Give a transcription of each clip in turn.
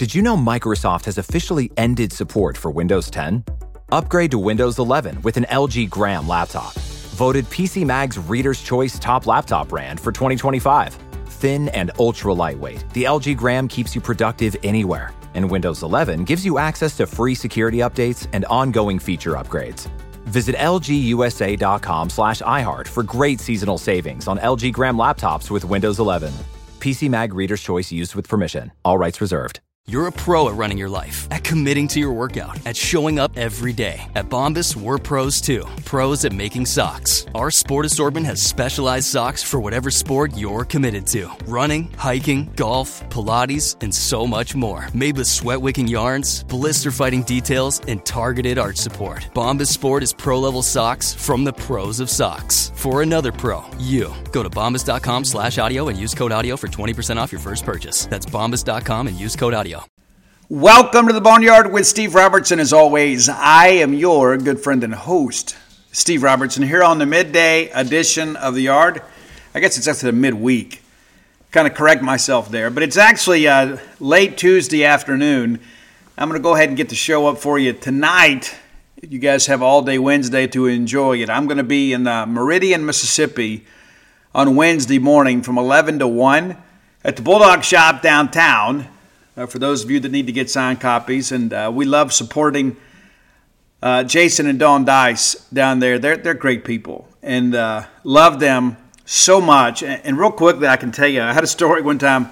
Did you know Microsoft has officially ended support for Windows 10? Upgrade to Windows 11 with an LG Gram laptop. Voted PC Mag's Reader's Choice Top Laptop Brand for 2025. Thin and ultra lightweight, the LG Gram keeps you productive anywhere. And Windows 11 gives you access to free security updates and ongoing feature upgrades. Visit lgusa.com/iHeart for great seasonal savings on LG Gram laptops with Windows 11. PC Mag Reader's Choice used with permission. All rights reserved. You're a pro at running your life, at committing to your workout, at showing up every day. At Bombas, we're pros too. Pros at making socks. Our sport assortment has specialized socks for whatever sport you're committed to. Running, hiking, golf, Pilates, and so much more. Made with sweat-wicking yarns, blister-fighting details, and targeted arch support. Bombas Sport is pro-level socks from the pros of socks. For another pro, you. Go to bombas.com/audio and use code audio for 20% off your first purchase. That's bombas.com and use code audio. Welcome to the Boneyard with Steve Robertson. As always, I am your good friend and host, Steve Robertson, here on the midday edition of The Yard. I guess it's actually the midweek. Kind of correct myself there, but it's actually late Tuesday afternoon. I'm going to go ahead and get the show up for you tonight. You guys have all day Wednesday to enjoy it. I'm going to be in Meridian, Mississippi on Wednesday morning from 11 to 1 at the Bulldog Shop downtown. For those of you that need to get signed copies, and we love supporting Jason and Dawn Dice down there. They're great people, and love them so much. And real quickly, I can tell you, I had a story one time.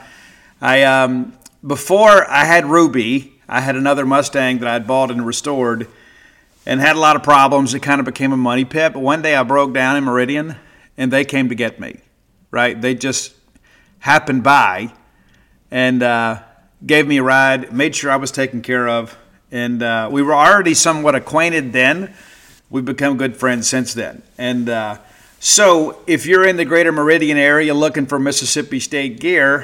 Before I had Ruby, I had another Mustang that I had bought and restored, and had a lot of problems. It kind of became a money pit. But one day I broke down in Meridian, and they came to get me. Right? They just happened by, and gave me a ride, made sure I was taken care of, and we were already somewhat acquainted then. We've become good friends since then. And so if you're in the greater Meridian area looking for Mississippi State gear,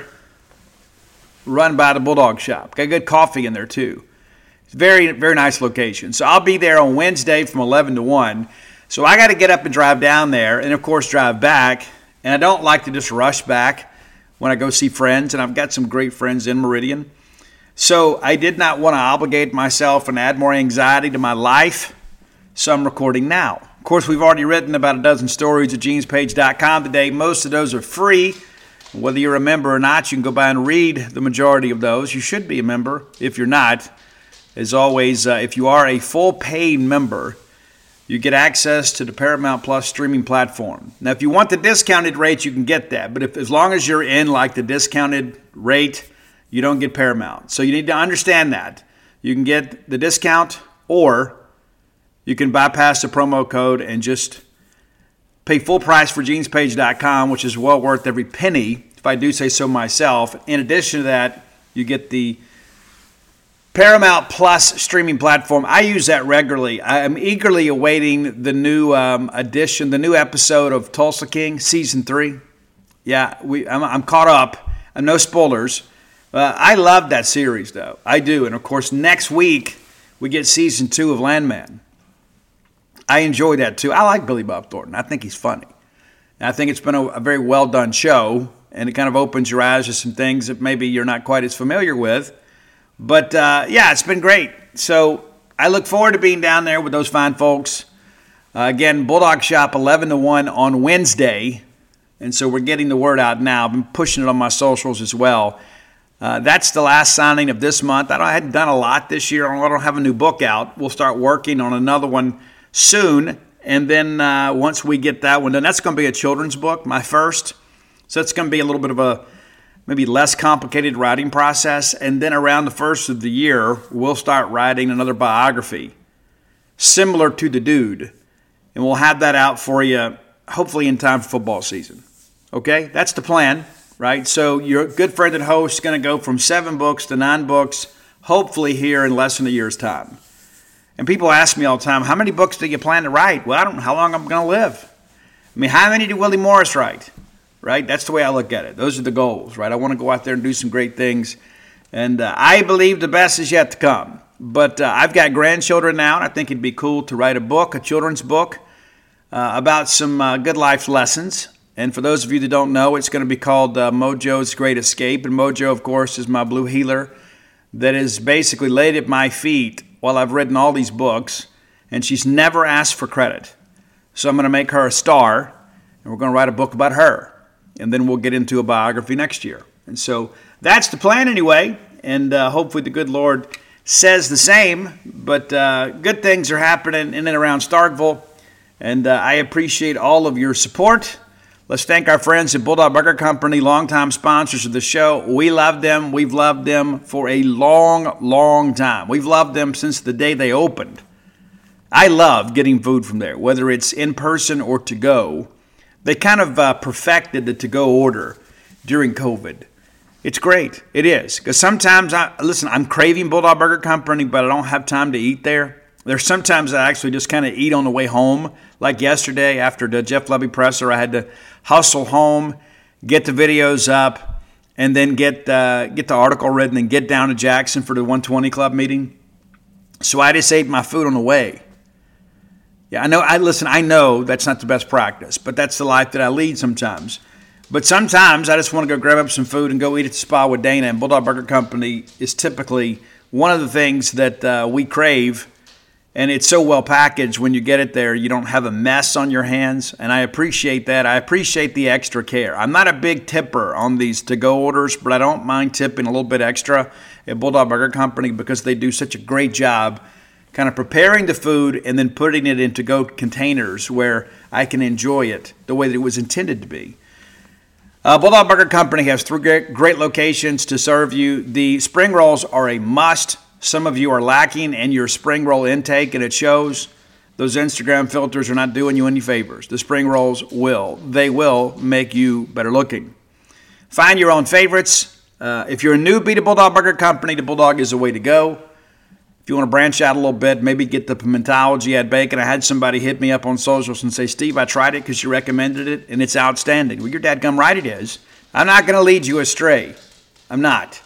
run by the Bulldog Shop. Got good coffee in there too. It's very, very nice location. So I'll be there on Wednesday from 11 to 1. So I got to get up and drive down there and, of course, drive back. And I don't like to just rush back when I go see friends, and I've got some great friends in Meridian. So I did not want to obligate myself and add more anxiety to my life, so I'm recording now. Of course, we've already written about a dozen stories at genespage.com today. Most of those are free. Whether you're a member or not, you can go by and read the majority of those. You should be a member if you're not. As always, if you are a full paid member, you get access to the Paramount Plus streaming platform. Now, if you want the discounted rate, you can get that. But as long as you're in like the discounted rate, you don't get Paramount. So you need to understand that. You can get the discount, or you can bypass the promo code and just pay full price for genespage.com, which is well worth every penny, if I do say so myself. In addition to that, you get the Paramount Plus streaming platform. I use that regularly. I am eagerly awaiting the new edition, the new episode of Tulsa King, Season 3. Yeah, I'm caught up. No spoilers. I love that series, though. I do. And, of course, next week we get Season 2 of Landman. I enjoy that, too. I like Billy Bob Thornton. I think he's funny. And I think it's been a very well-done show, and it kind of opens your eyes to some things that maybe you're not quite as familiar with. But, yeah, it's been great. So I look forward to being down there with those fine folks. Again, Bulldog Shop 11 to 1 on Wednesday. And so we're getting the word out now. I've been pushing it on my socials as well. That's the last signing of this month. I hadn't done a lot this year. I don't have a new book out. We'll start working on another one soon. And then once we get that one done, that's going to be a children's book, my first. So it's going to be a little bit of a maybe less complicated writing process. And then around the first of the year, we'll start writing another biography similar to The Dude. And we'll have that out for you hopefully in time for football season. Okay? That's the plan, right? So your good friend and host is going to go from 7 books to 9 books, hopefully here in less than a year's time. And people ask me all the time, how many books do you plan to write? Well, I don't know how long I'm going to live. I mean, how many did Willie Morris write? Right? That's the way I look at it. Those are the goals, right? I want to go out there and do some great things. And I believe the best is yet to come. But I've got grandchildren now, and I think it'd be cool to write a book, a children's book, about some good life lessons. And for those of you that don't know, it's going to be called Mojo's Great Escape. And Mojo, of course, is my blue heeler that has basically laid at my feet while I've written all these books, and she's never asked for credit. So I'm going to make her a star, and we're going to write a book about her. And then we'll get into a biography next year. And so that's the plan anyway, and hopefully the good Lord says the same. But good things are happening in and around Starkville, and I appreciate all of your support. Let's thank our friends at Bulldog Burger Company, longtime sponsors of the show. We love them. We've loved them for a long, long time. We've loved them since the day they opened. I love getting food from there, whether it's in person or to go. They kind of perfected the to-go order during COVID. It's great. It is. Because sometimes, I'm craving Bulldog Burger Company, but I don't have time to eat there. There's sometimes I actually just kind of eat on the way home. Like yesterday after the Jeff Levy presser, I had to hustle home, get the videos up, and then get the article written and get down to Jackson for the 120 Club meeting. So I just ate my food on the way. Yeah, I know that's not the best practice, but that's the life that I lead sometimes. But sometimes I just want to go grab up some food and go eat at the spa with Dana, and Bulldog Burger Company is typically one of the things that we crave, and it's so well packaged when you get it there, you don't have a mess on your hands, and I appreciate that. I appreciate the extra care. I'm not a big tipper on these to-go orders, but I don't mind tipping a little bit extra at Bulldog Burger Company because they do such a great job kind of preparing the food and then putting it in to-go containers where I can enjoy it the way that it was intended to be. Bulldog Burger Company has 3 great locations to serve you. The spring rolls are a must. Some of you are lacking in your spring roll intake, and it shows. Those Instagram filters are not doing you any favors. The spring rolls will. They will make you better looking. Find your own favorites. If you're a newbie to Bulldog Burger Company, the Bulldog is the way to go. If you want to branch out a little bit, maybe get the pimentology, add bacon. I had somebody hit me up on socials and say, Steve, I tried it because you recommended it, and it's outstanding. Well, you're dadgum right it is. I'm not going to lead you astray. I'm not.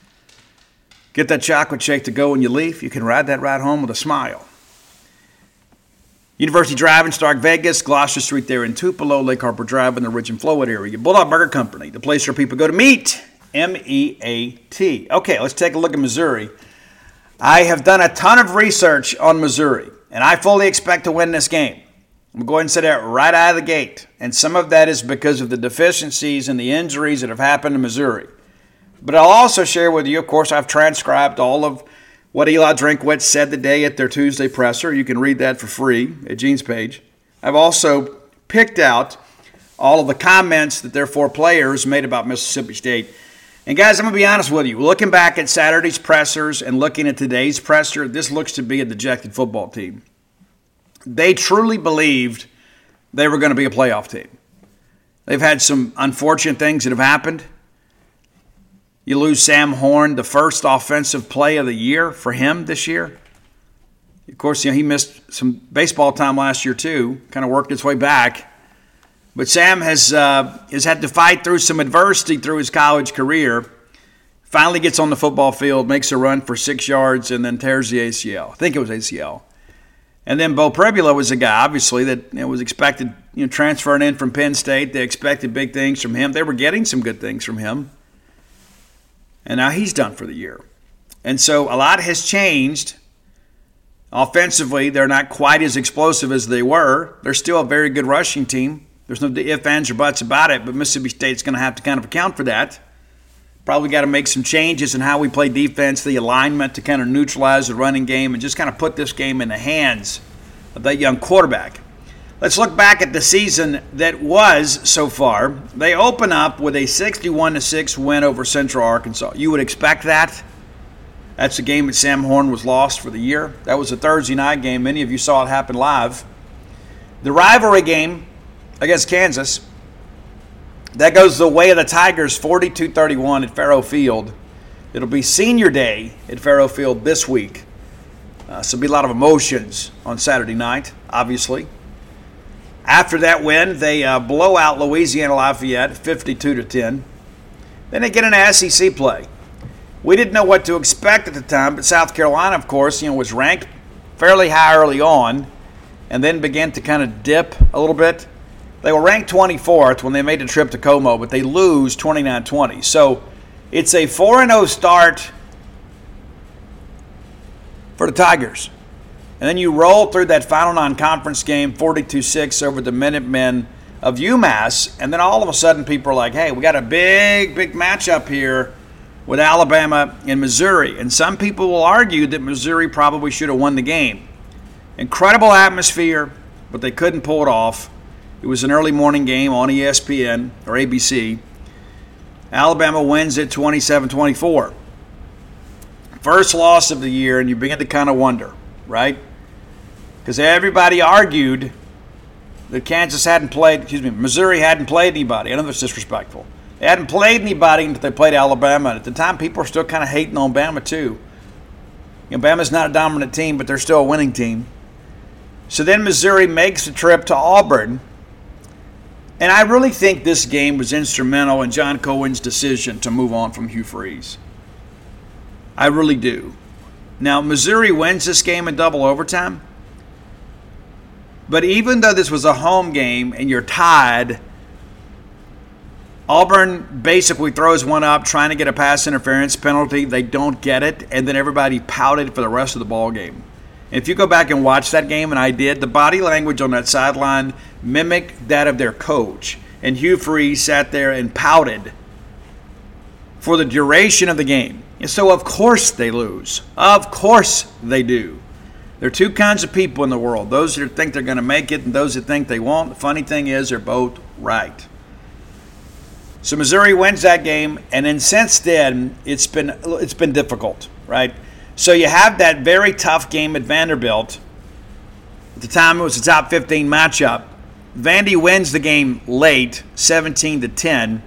Get that chocolate shake to go when you leave. You can ride that ride home with a smile. University Drive in Stark Vegas, Gloucester Street there in Tupelo, Lake Harbor Drive in the Ridge and Flowood area. Bulldog Burger Company, the place where people go to meet. M-E-A-T. Okay, let's take a look at Missouri. I have done a ton of research on Missouri, and I fully expect to win this game. I'm going to go ahead and say that right out of the gate. And some of that is because of the deficiencies and the injuries that have happened in Missouri. But I'll also share with you, of course, I've transcribed all of what Eli Drinkwitz said today at their Tuesday presser. You can read that for free at Gene's page. I've also picked out all of the comments that their 4 players made about Mississippi State. And guys, I'm going to be honest with you. Looking back at Saturday's pressers and looking at today's presser, this looks to be a dejected football team. They truly believed they were going to be a playoff team. They've had some unfortunate things that have happened. You lose Sam Horn, the first offensive play of the year for him this year. Of course, he missed some baseball time last year too, kind of worked its way back. But Sam has had to fight through some adversity through his college career. Finally gets on the football field, makes a run for 6 yards, and then tears the ACL. I think it was ACL. And then Bo Pribula was a guy, obviously, that was expected, transferring in from Penn State. They expected big things from him. They were getting some good things from him. And now he's done for the year. And so a lot has changed. Offensively, they're not quite as explosive as they were. They're still a very good rushing team. There's no ifs, ands, or buts about it, but Mississippi State's going to have to kind of account for that. Probably got to make some changes in how we play defense, the alignment to kind of neutralize the running game and just kind of put this game in the hands of that young quarterback. Let's look back at the season that was so far. They open up with a 61-6 win over Central Arkansas. You would expect that. That's a game that Sam Horn was lost for the year. That was a Thursday night game. Many of you saw it happen live. The rivalry game against Kansas, that goes the way of the Tigers, 42-31 at Fairhope Field. It'll be senior day at Fairhope Field this week. So it'll be a lot of emotions on Saturday night, obviously. After that win, they blow out Louisiana Lafayette 52-10. Then they get into SEC play. We didn't know what to expect at the time, but South Carolina, of course, was ranked fairly high early on and then began to kind of dip a little bit. They were ranked 24th when they made the trip to Como, but they lose 29-20. So it's a 4-0 start for the Tigers. And then you roll through that final non-conference game, 42-6 over the Minutemen of UMass, and then all of a sudden people are like, hey, we got a big matchup here with Alabama and Missouri. And some people will argue that Missouri probably should have won the game. Incredible atmosphere, but they couldn't pull it off. It was an early morning game on ESPN or ABC. Alabama wins it 27-24. First loss of the year, and you begin to kind of wonder, right? Because everybody argued that Missouri hadn't played anybody. I know that's disrespectful. They hadn't played anybody until they played Alabama. And at the time, people were still kind of hating on Bama, too. Bama's not a dominant team, but they're still a winning team. So then Missouri makes the trip to Auburn. And I really think this game was instrumental in John Cohen's decision to move on from Hugh Freeze. I really do. Now, Missouri wins this game in double overtime. But even though this was a home game and you're tied, Auburn basically throws one up trying to get a pass interference penalty. They don't get it, and then everybody pouted for the rest of the ball game. And if you go back and watch that game, and I did, the body language on that sideline mimicked that of their coach. And Hugh Freeze sat there and pouted for the duration of the game. And so, of course, they lose. Of course they do. There are two kinds of people in the world, those that think they're going to make it and those that think they won't. The funny thing is they're both right. So Missouri wins that game, and then since then it's been difficult, right? So you have that very tough game at Vanderbilt. At the time it was a top 15 matchup. Vandy wins the game late, 17-10.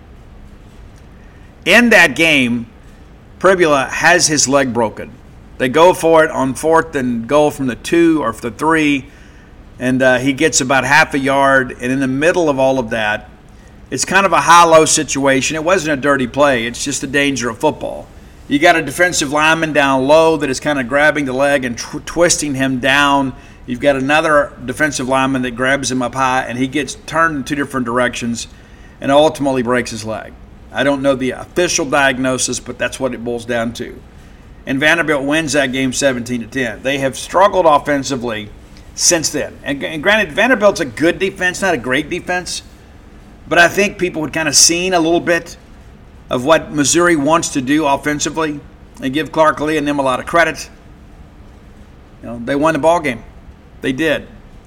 In that game, Pribula has his leg broken. They go for it on 4th and goal from the 2 or the 3, and he gets about half a yard. And in the middle of all of that, it's kind of a high-low situation. It wasn't a dirty play. It's just the danger of football. You got a defensive lineman down low that is kind of grabbing the leg and twisting him down. You've got another defensive lineman that grabs him up high, and he gets turned in two different directions and ultimately breaks his leg. I don't know the official diagnosis, but that's what it boils down to. And Vanderbilt wins that game 17-10. They have struggled offensively since then. And granted, Vanderbilt's a good defense, not a great defense. But I think people had kind of seen a little bit of what Missouri wants to do offensively and give Clark Lee and them a lot of credit. They won the ball game. They did.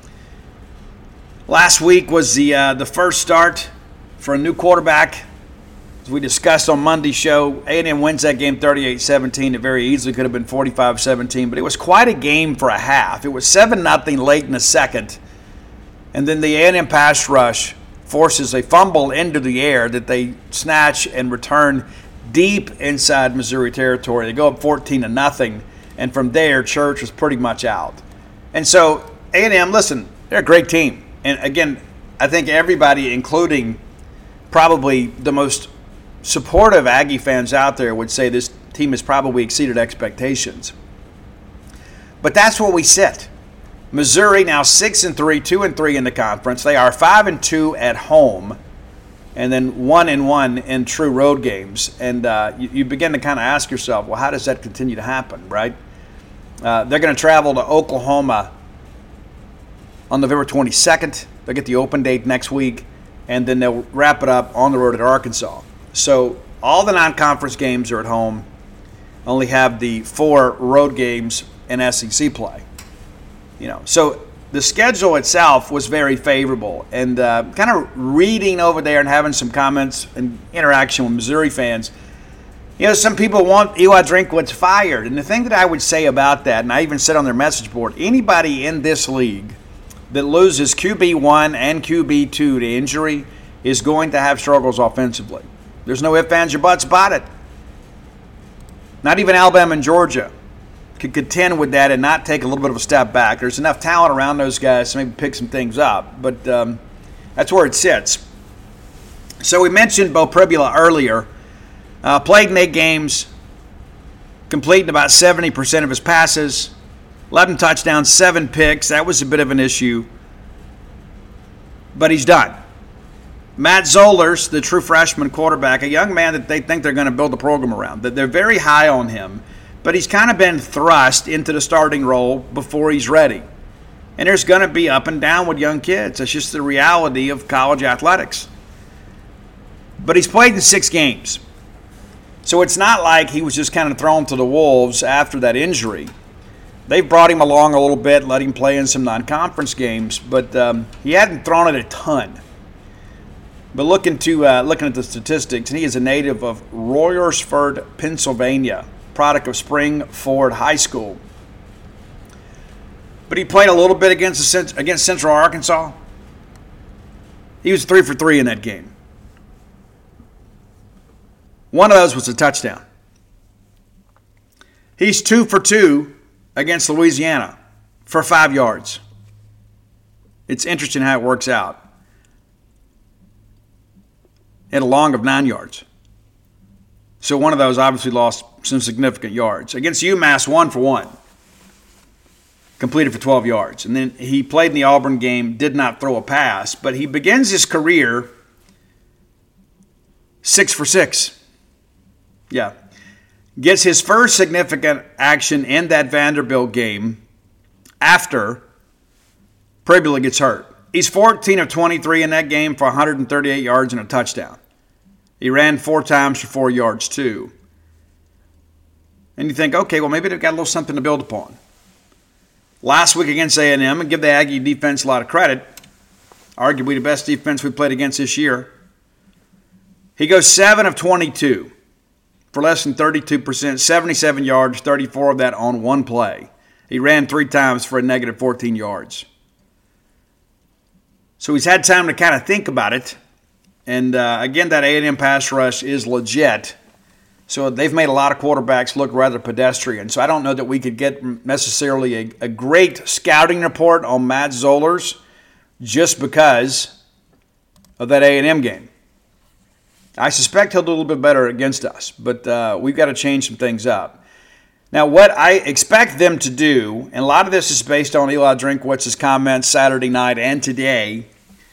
Last week was the first start for a new quarterback. As we discussed on Monday's show, A&M wins that game 38-17. It very easily could have been 45-17, but it was quite a game for a half. It was 7-0 late in the second, and then the A&M pass rush forces a fumble into the air that they snatch and return deep inside Missouri territory. They go up 14-0, and from there, Church was pretty much out. And so A&M, listen, they're a great team. And again, I think everybody, including probably the most supportive Aggie fans out there, would say this team has probably exceeded expectations. But that's where we sit. Missouri now 6-3, 2-3 in the conference. They are 5-2 at home, and then 1-1 in true road games. And you begin to kind of ask yourself, well, how does that continue to happen, right? They're going to travel to Oklahoma on November 22nd. They'll get the open date next week, and then they'll wrap it up on the road at Arkansas. So all the non-conference games are at home. Only have the 4 road games in SEC play. So the schedule itself was very favorable. And kind of reading over there and having some comments and interaction with Missouri fans, some people want Eli Drinkwitz fired. And the thing that I would say about that, and I even said on their message board, anybody in this league that loses QB1 and QB2 to injury is going to have struggles offensively. There's no ifs, ands, or buts about it. Not even Alabama and Georgia could contend with that and not take a little bit of a step back. There's enough talent around those guys to maybe pick some things up, but that's where it sits. So we mentioned Bo Pribula earlier. Played in 8 games, completing about 70% of his passes, 11 touchdowns, 7 picks. That was a bit of an issue, but he's done. Matt Zollers, the true freshman quarterback, a young man that they think they're going to build a program around, that they're very high on him but he's kind of been thrust into the starting role before he's ready. And there's going to be up and down with young kids. That's just the reality of college athletics. But he's played in 6 games. So it's not like he was just kind of thrown to the wolves after that injury. They've brought him along a little bit, let him play in some non-conference games, but he hadn't thrown it a ton. But looking at the statistics, and he is a native of Royersford, Pennsylvania, product of Spring-Ford High School. But he played a little bit against Central Arkansas. He was 3 for 3 in that game. One of those was a touchdown. He's 2 for 2 against Louisiana for 5 yards. It's interesting how it works out. And a long of 9 yards. So one of those obviously lost some significant yards. Against UMass, 1 for 1. Completed for 12 yards. And then he played in the Auburn game, did not throw a pass, but he begins his career 6 for 6. Yeah. Gets his first significant action in that Vanderbilt game after Pribula gets hurt. He's 14 of 23 in that game for 138 yards and a touchdown. He ran 4 times for 4 yards too. And you think, okay, well maybe they've got a little something to build upon. Last week against A&M, and give the Aggie defense a lot of credit, arguably the best defense we played against this year, he goes 7 of 22 for less than 32%, 77 yards, 34 of that on one play. He ran 3 times for a negative 14 yards. So he's had time to kind of think about it. And again, that A&M pass rush is legit. So they've made a lot of quarterbacks look rather pedestrian. So I don't know that we could get necessarily a great scouting report on Matt Zollers just because of that A&M game. I suspect he'll do a little bit better against us, but we've got to change some things up. Now, what I expect them to do, and a lot of this is based on Eli Drinkwitz's comments Saturday night and today,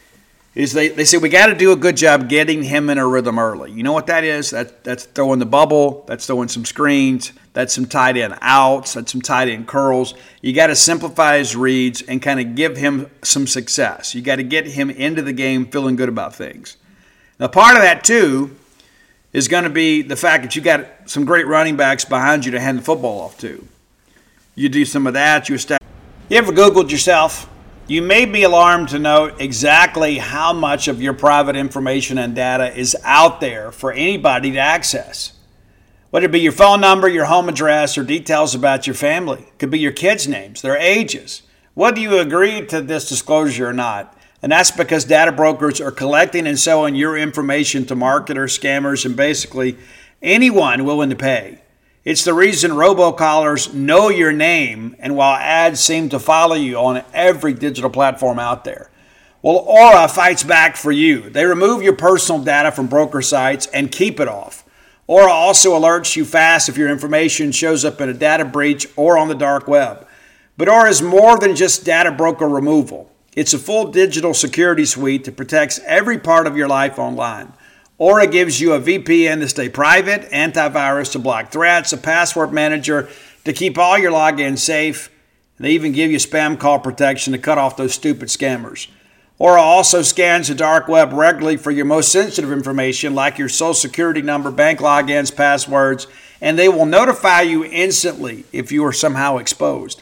is they say we got to do a good job getting him in a rhythm early. You know what that is? That's throwing the bubble. That's throwing some screens. That's some tight end outs. That's some tight end curls. You got to simplify his reads and kind of give him some success. You got to get him into the game feeling good about things. Now, part of that, too, is going to be the fact that you got some great running backs behind you to hand the football off to. You do some of that. You ever Googled yourself? You may be alarmed to note exactly how much of your private information and data is out there for anybody to access. Whether it be your phone number, your home address, or details about your family. It could be your kids' names, their ages. Whether you agree to this disclosure or not. And that's because data brokers are collecting and selling your information to marketers, scammers, and basically anyone willing to pay. It's the reason robocallers know your name, and while ads seem to follow you on every digital platform out there. Well, Aura fights back for you. They remove your personal data from broker sites and keep it off. Aura also alerts you fast if your information shows up in a data breach or on the dark web. But Aura is more than just data broker removal. It's a full digital security suite that protects every part of your life online. Aura gives you a VPN to stay private, antivirus to block threats, a password manager to keep all your logins safe. They even give you spam call protection to cut off those stupid scammers. Aura also scans the dark web regularly for your most sensitive information like your social security number, bank logins, passwords, and they will notify you instantly if you are somehow exposed.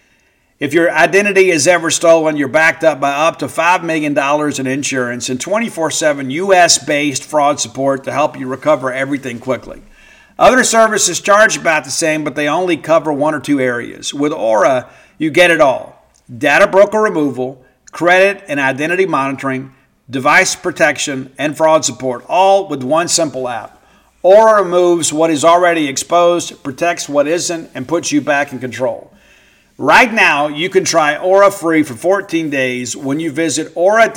If your identity is ever stolen, you're backed up by up to $5 million in insurance and 24/7 U.S.-based fraud support to help you recover everything quickly. Other services charge about the same, but they only cover 1 or 2 areas. With Aura, you get it all. Data broker removal, credit and identity monitoring, device protection, and fraud support, all with one simple app. Aura removes what is already exposed, protects what isn't, and puts you back in control. Right now, you can try Aura free for 14 days when you visit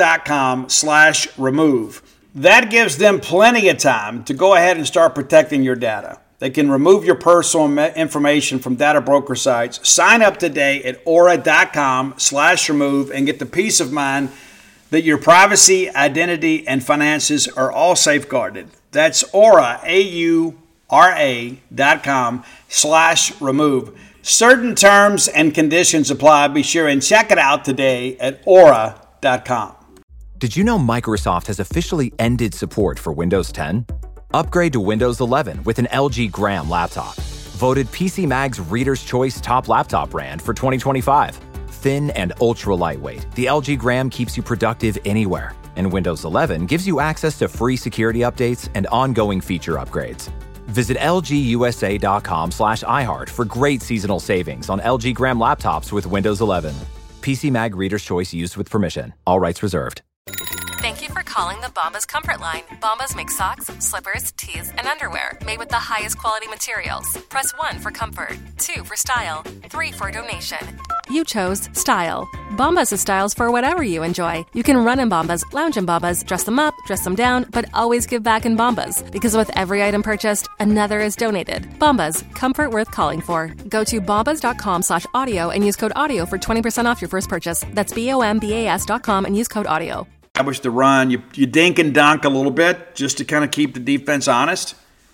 aura.com/remove. That gives them plenty of time to go ahead and start protecting your data. They can remove your personal information from data broker sites. Sign up today at aura.com/remove and get the peace of mind that your privacy, identity, and finances are all safeguarded. That's Aura, aura.com/remove. Certain terms and conditions apply. Be sure and check it out today at aura.com. Did you know Microsoft has officially ended support for Windows 10? Upgrade to Windows 11 with an LG Gram laptop. Voted PC Mag's Reader's Choice Top Laptop Brand for 2025. Thin and ultra lightweight, the LG Gram keeps you productive anywhere. And Windows 11 gives you access to free security updates and ongoing feature upgrades. Visit lgusa.com/iHeart for great seasonal savings on LG Gram laptops with Windows 11. PC Mag Reader's Choice used with permission. All rights reserved. Thank you for calling the Bombas Comfort Line. Bombas make socks, slippers, tees, and underwear made with the highest quality materials. Press 1 for comfort, 2 for style, 3 for donation. You chose style. Bombas is styles for whatever you enjoy. You can run in Bombas, lounge in Bombas, dress them up, dress them down, but always give back in Bombas. Because with every item purchased, another is donated. Bombas, comfort worth calling for. Go to bombas.com/audio and use code AUDIO for 20% off your first purchase. That's BOMBAS.com and use code AUDIO. Establish the run. You dink and dunk a little bit just to kind of keep the defense honest.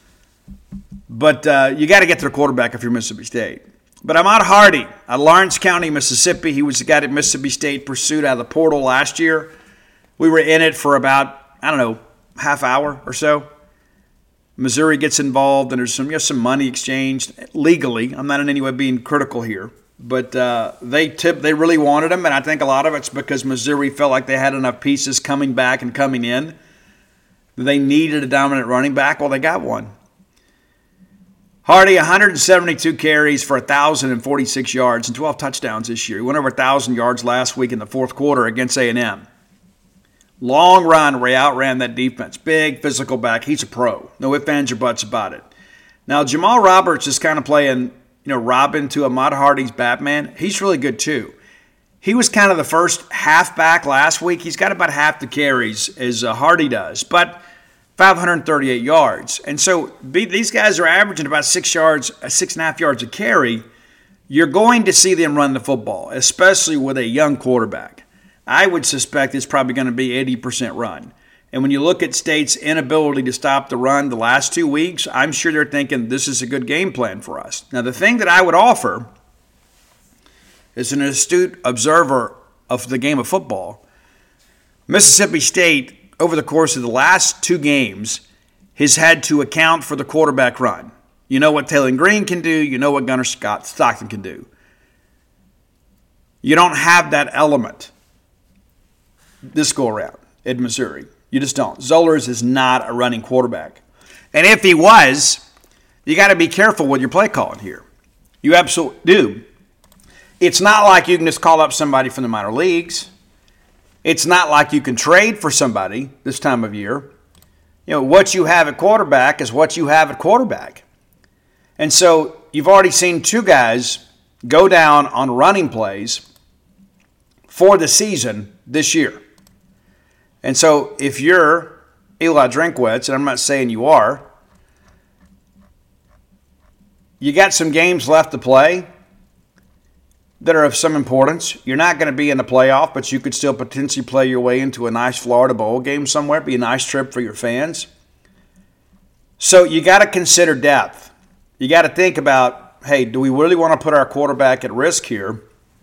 But you got to get to the quarterback if you're Mississippi State. But Ahmad Hardy out of Lawrence County, Mississippi. He was the guy that Mississippi State pursued out of the portal last year. We were in it for about, half hour or so. Missouri gets involved, and there's some money exchanged legally. I'm not in any way being critical here. But they really wanted him, and I think a lot of it's because Missouri felt like they had enough pieces coming back and coming in. They needed a dominant running back. Well, they got one. Hardy, 172 carries for 1,046 yards and 12 touchdowns this year. He went over 1,000 yards last week in the fourth quarter against A&M. Long run where he outran that defense. Big physical back. He's a pro. No ifs, ands, or buts about it. Now, Jamal Roberts is kind of playing Robin to Ahmad Hardy's Batman. He's really good too. He was kind of the first halfback last week. He's got about half the carries as Hardy does, but 538 yards. And so these guys are averaging about 6.5 yards a carry. You're going to see them run the football, especially with a young quarterback. I would suspect it's probably going to be 80% run. And when you look at State's inability to stop the run the last 2 weeks, I'm sure they're thinking this is a good game plan for us. Now, the thing that I would offer as an astute observer of the game of football, Mississippi State, over the course of the last 2 games, has had to account for the quarterback run. You know what Taylor Green can do. You know what Gunnar Stockton can do. You don't have that element this go-around at Missouri. You just don't. Zollers is not a running quarterback. And if he was, you got to be careful with your play calling here. You absolutely do. It's not like you can just call up somebody from the minor leagues. It's not like you can trade for somebody this time of year. What you have at quarterback is what you have at quarterback. And so you've already seen 2 guys go down on running plays for the season this year. And so if you're Eli Drinkwitz, and I'm not saying you are, you got some games left to play that are of some importance. You're not going to be in the playoff, but you could still potentially play your way into a nice Florida Bowl game somewhere. It'd be a nice trip for your fans. So you got to consider depth. You got to think about, hey, do we really want to put our quarterback at risk here?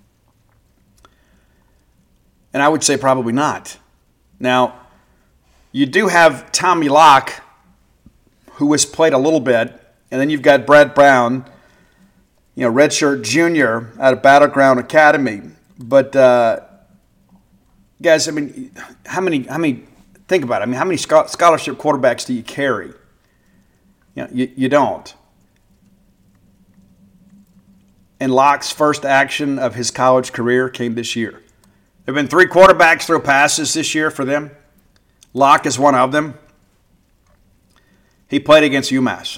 And I would say probably not. Now, you do have Tommy Locke, who has played a little bit, and then you've got Brett Brown, redshirt junior out of Battleground Academy. But guys, how many? Think about it. How many scholarship quarterbacks do you carry? You don't. And Locke's first action of his college career came this year. There have been 3 quarterbacks throw passes this year for them. Locke is one of them. He played against UMass.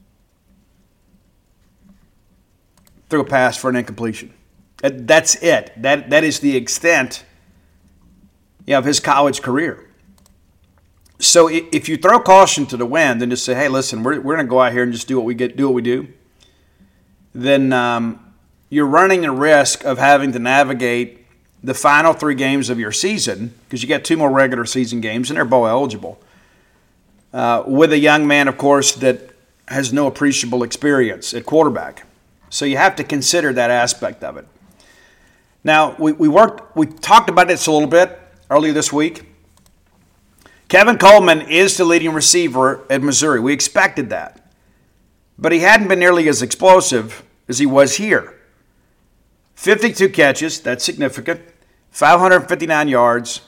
Threw a pass for an incompletion. That's it. That is the extent of his college career. So if you throw caution to the wind and just say, hey, listen, we're going to go out here and just do what we do, then you're running the risk of having to navigate the final 3 games of your season, because you got 2 more regular season games and they're bowl eligible, with a young man, of course, that has no appreciable experience at quarterback. So you have to consider that aspect of it. Now, we talked about this a little bit earlier this week. Kevin Coleman is the leading receiver at Missouri. We expected that. But he hadn't been nearly as explosive as he was here. 52 catches, that's significant. 559 yards,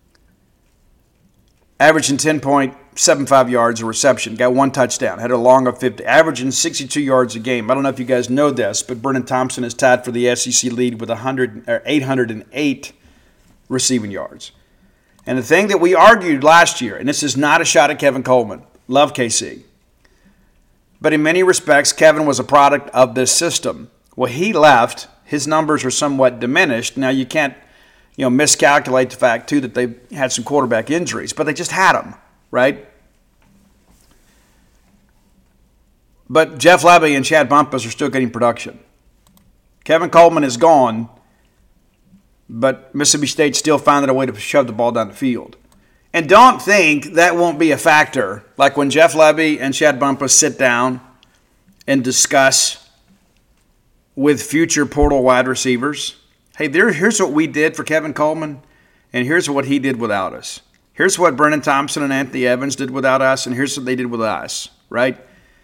averaging 10.75 yards a reception. Got one touchdown, had a long of 50, averaging 62 yards a game. I don't know if you guys know this, but Brennan Thompson is tied for the SEC lead with 808 receiving yards. And the thing that we argued last year, and this is not a shot at Kevin Coleman, love KC, but in many respects, Kevin was a product of this system. Well, he left. His numbers are somewhat diminished. Now, you can't miscalculate the fact, too, that they had some quarterback injuries, but they just had them, right? But Jeff Lebby and Chad Bumpus are still getting production. Kevin Coleman is gone, but Mississippi State still found a way to shove the ball down the field. And don't think that won't be a factor, like when Jeff Lebby and Chad Bumpus sit down and discuss with future portal wide receivers. Hey, here's what we did for Kevin Coleman, and here's what he did without us. Here's what Brennan Thompson and Anthony Evans did without us, and here's what they did with us, right?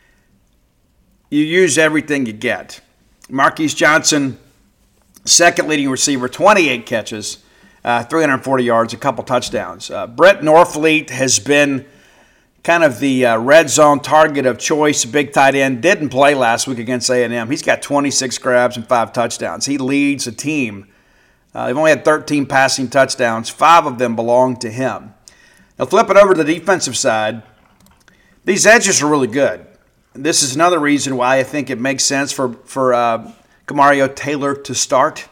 You use everything you get. Marquise Johnson, second leading receiver, 28 catches, 340 yards, a couple touchdowns. Brett Norfleet has been kind of the red zone target of choice, big tight end. Didn't play last week against A&M. He's got 26 grabs and 5 touchdowns. He leads the team. They've only had 13 passing touchdowns. 5 of them belong to him. Now, flip it over to the defensive side. These edges are really good. This is another reason why I think it makes sense for Kamario Taylor to start,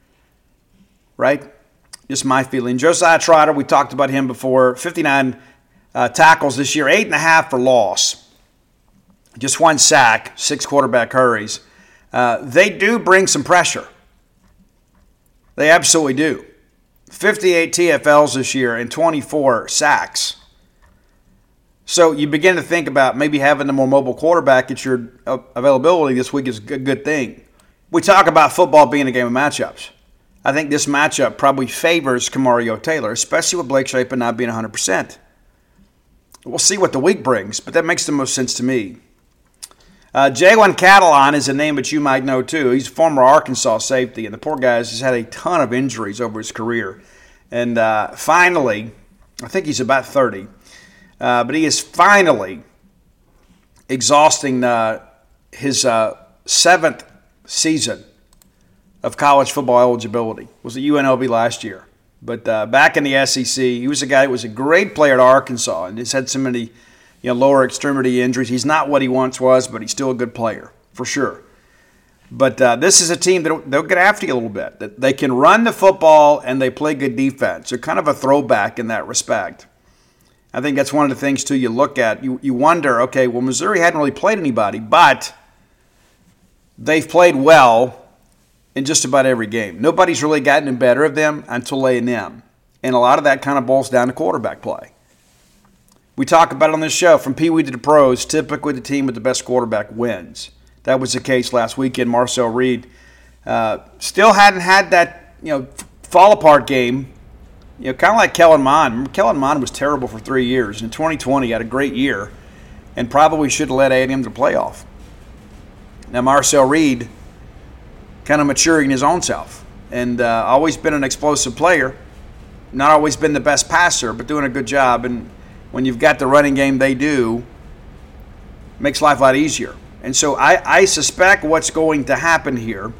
right? Just my feeling. Josiah Trotter, we talked about him before, 59 tackles this year, 8.5 for loss. Just 1 sack, 6 quarterback hurries. They do bring some pressure. They absolutely do. 58 TFLs this year and 24 sacks. So you begin to think about maybe having a more mobile quarterback at your availability this week is a good thing. We talk about football being a game of matchups. I think this matchup probably favors Kamario Taylor, especially with Blake Shapen not being 100%. We'll see what the week brings, but that makes the most sense to me. Jalen Catalon is a name that you might know too. He's a former Arkansas safety, and the poor guy has had a ton of injuries over his career. And finally, I think he's about 30, but he is finally exhausting his 7th season of college football eligibility. Was at UNLV last year. But back in the SEC, he was a guy who was a great player at Arkansas and he's had so many lower extremity injuries. He's not what he once was, but he's still a good player, for sure. But this is a team that they'll get after you a little bit. They can run the football and they play good defense. They're kind of a throwback in that respect. I think that's one of the things, too, you look at. You wonder, okay, well, Missouri hadn't really played anybody, but they've played well in just about every game. Nobody's really gotten better of them until A&M. And a lot of that kind of boils down to quarterback play. We talk about it on this show, from Pee Wee to the pros, typically the team with the best quarterback wins. That was the case last weekend. Marcel Reed still hadn't had that fall-apart game, kind of like Kellen Mond. Remember, Kellen Mond was terrible for 3 years. In 2020, he had a great year and probably should have led A&M to the playoff. Now, Marcel Reed kind of maturing his own self and always been an explosive player, not always been the best passer, but doing a good job. And when you've got the running game they do, it makes life a lot easier. And so I suspect what's going to happen here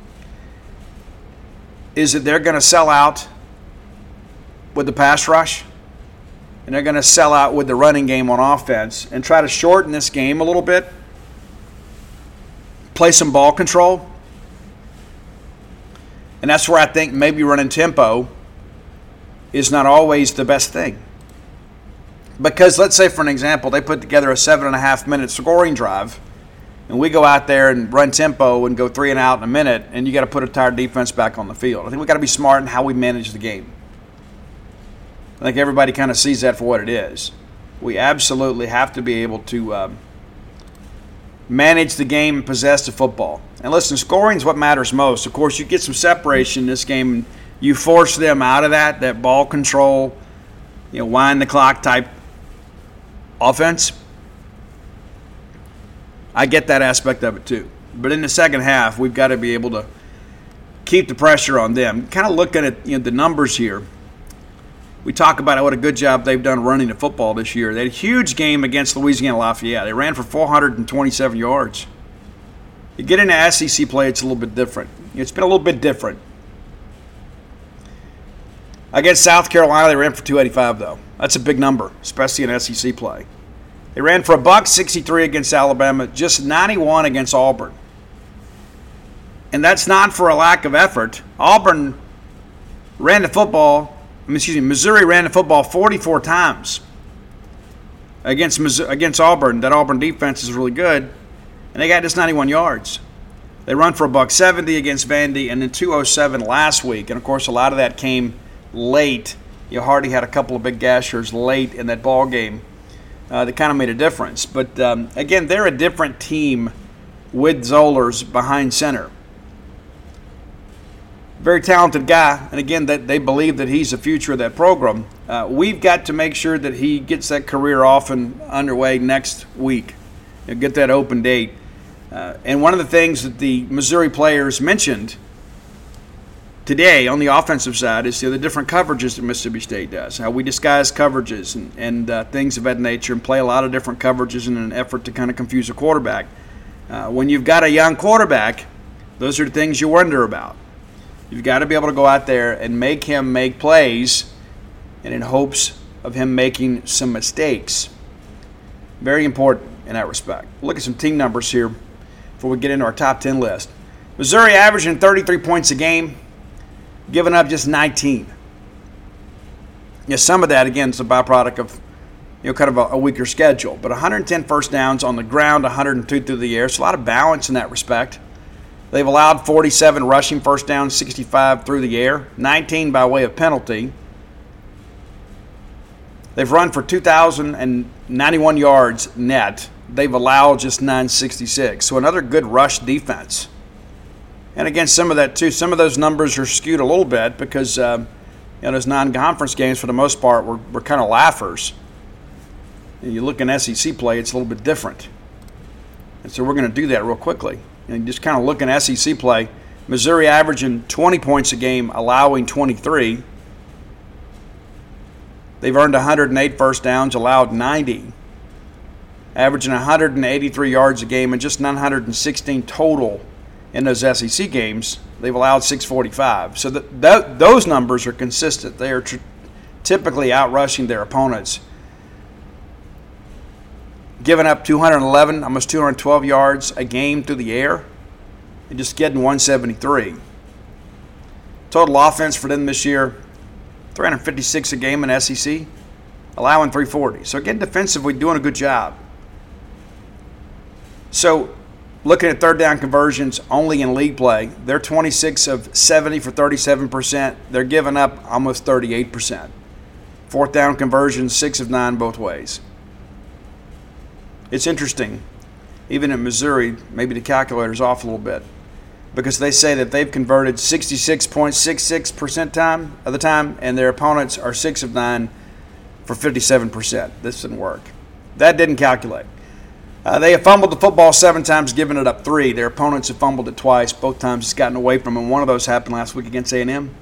is that they're going to sell out with the pass rush, and they're going to sell out with the running game on offense and try to shorten this game a little bit, play some ball control. And that's where I think maybe running tempo is not always the best thing. Because let's say, for an example, they put together a 7.5-minute scoring drive, and we go out there and run tempo and go 3 and out in a minute, and you got to put a tired defense back on the field. I think we got to be smart in how we manage the game. I think everybody kind of sees that for what it is. We absolutely have to be able to manage the game and possess the football. And listen, scoring is what matters most. Of course, you get some separation in this game, and you force them out of that ball control, wind the clock type offense. I get that aspect of it too. But in the second half, we've got to be able to keep the pressure on them. Kind of looking at the numbers here. We talk about what a good job they've done running the football this year. They had a huge game against Louisiana Lafayette. They ran for 427 yards. You get into SEC play, it's a little bit different. It's been a little bit different. Against South Carolina, they ran for 285, though. That's a big number, especially in SEC play. They ran for $163 against Alabama, just 91 against Auburn. And that's not for a lack of effort. Missouri ran the football 44 times against Auburn. That Auburn defense is really good, and they got just 91 yards. They run for $170 against Vandy, and then 207 last week. And, of course, a lot of that came late. Hardy had a couple of big gashers late in that ball game that kind of made a difference. But, again, they're a different team with Zollers behind center. Very talented guy, and again, that they believe that he's the future of that program. We've got to make sure that he gets that career off and underway next week. Get that open date. And one of the things that the Missouri players mentioned today on the offensive side is the different coverages that Mississippi State does, how we disguise coverages and things of that nature, and play a lot of different coverages in an effort to kind of confuse a quarterback. When you've got a young quarterback, those are the things you wonder about. You've got to be able to go out there and make him make plays, and in hopes of him making some mistakes. Very important in that respect. Look at some team numbers here before we get into our top 10 list. Missouri averaging 33 points a game, giving up just 19. Some of that, again, is a byproduct of kind of a weaker schedule. But 110 first downs on the ground, 102 through the air. So a lot of balance in that respect. They've allowed 47 rushing first downs, 65 through the air, 19 by way of penalty. They've run for 2,091 yards net. They've allowed just 966. So another good rush defense. And again, some of that too, some of those numbers are skewed a little bit because those non-conference games for the most part were kind of laughers. And you look in SEC play, it's a little bit different. And so we're going to do that real quickly. And just kind of look in SEC play, Missouri averaging 20 points a game, allowing 23. They've earned 108 first downs, allowed 90. Averaging 183 yards a game and just 916 total in those SEC games. They've allowed 645. So those numbers are consistent. They are typically outrushing their opponents. Giving up 211, almost 212 yards a game through the air, and just getting 173. Total offense for them this year, 356 a game in SEC, allowing 340. So again, defensively doing a good job. So looking at third down conversions only in league play, they're 26 of 70 for 37%. They're giving up almost 38%. Fourth down conversions, 6 of 9 both ways. It's interesting, even in Missouri, maybe the calculator's off a little bit, because they say that they've converted 66.66% of the time, and their opponents are 6 of 9 for 57%. This didn't work. That didn't calculate. They have fumbled the football 7 times, giving it up 3. Their opponents have fumbled it twice. Both times it's gotten away from them. One of those happened last week against A&M.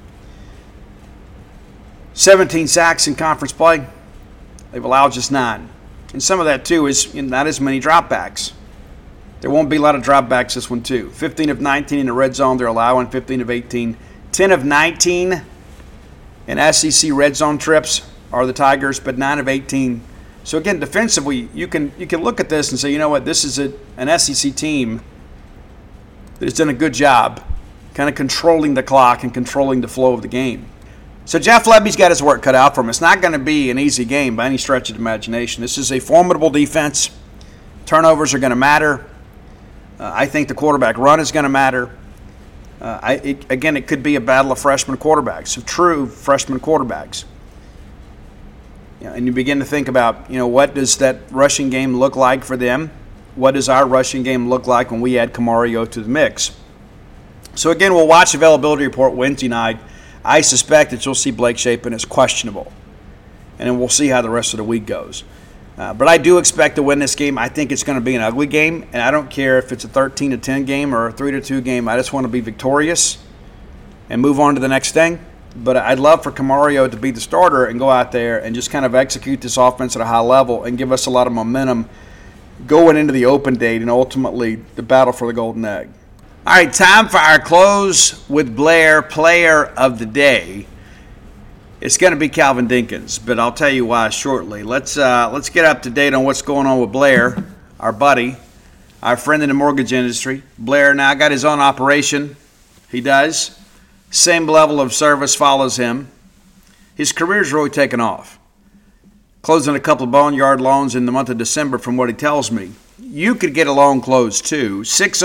17 sacks in conference play. They've allowed just 9. And some of that, too, is not as many dropbacks. There won't be a lot of dropbacks this one, too. 15 of 19 in the red zone. They're allowing 15 of 18. 10 of 19 in SEC red zone trips are the Tigers, but 9 of 18. So, again, defensively, you can look at this and say, you know what, this is an SEC team that has done a good job kind of controlling the clock and controlling the flow of the game. So Jeff Lebby's got his work cut out for him. It's not going to be an easy game by any stretch of the imagination. This is a formidable defense. Turnovers are going to matter. I think the quarterback run is going to matter. It could be a battle of freshman quarterbacks, of true freshman quarterbacks. And you begin to think about, what does that rushing game look like for them what does our rushing game look like when we add Camario to the mix. So again, we'll watch availability report Wednesday night. I suspect that you'll see Blake Shapen as questionable, and then we'll see how the rest of the week goes. But I do expect to win this game. I think it's going to be an ugly game, and I don't care if it's a 13-10 game or a 3-2 game. I just want to be victorious and move on to the next thing. But I'd love for Camario to be the starter and go out there and just kind of execute this offense at a high level and give us a lot of momentum going into the open date and ultimately the battle for the golden egg. All right, time for our Close with Blair Player of the Day. It's going to be Calvin Dinkins, but I'll tell you why shortly. Let's get up to date on what's going on with Blair, our buddy, our friend in the mortgage industry. Blair now got his own operation. He does. Same level of service follows him. His career's really taken off. Closing a couple of boneyard loans in the month of December from what he tells me. You could get a loan closed too.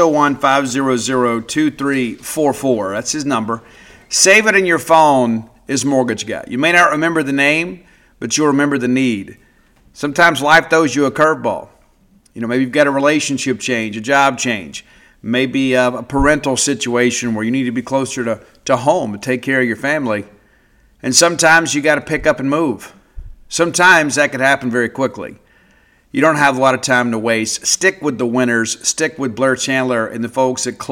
601-500-2344. That's his number. Save it in your phone. Is Mortgage Guy. You may not remember the name, but you'll remember the need. Sometimes life throws you a curveball. Maybe you've got a relationship change, a job change, maybe a parental situation where you need to be closer to home to take care of your family. And sometimes you got to pick up and move. Sometimes that could happen very quickly. You don't have a lot of time to waste. Stick with the winners. Stick with Blair Chandler and the folks at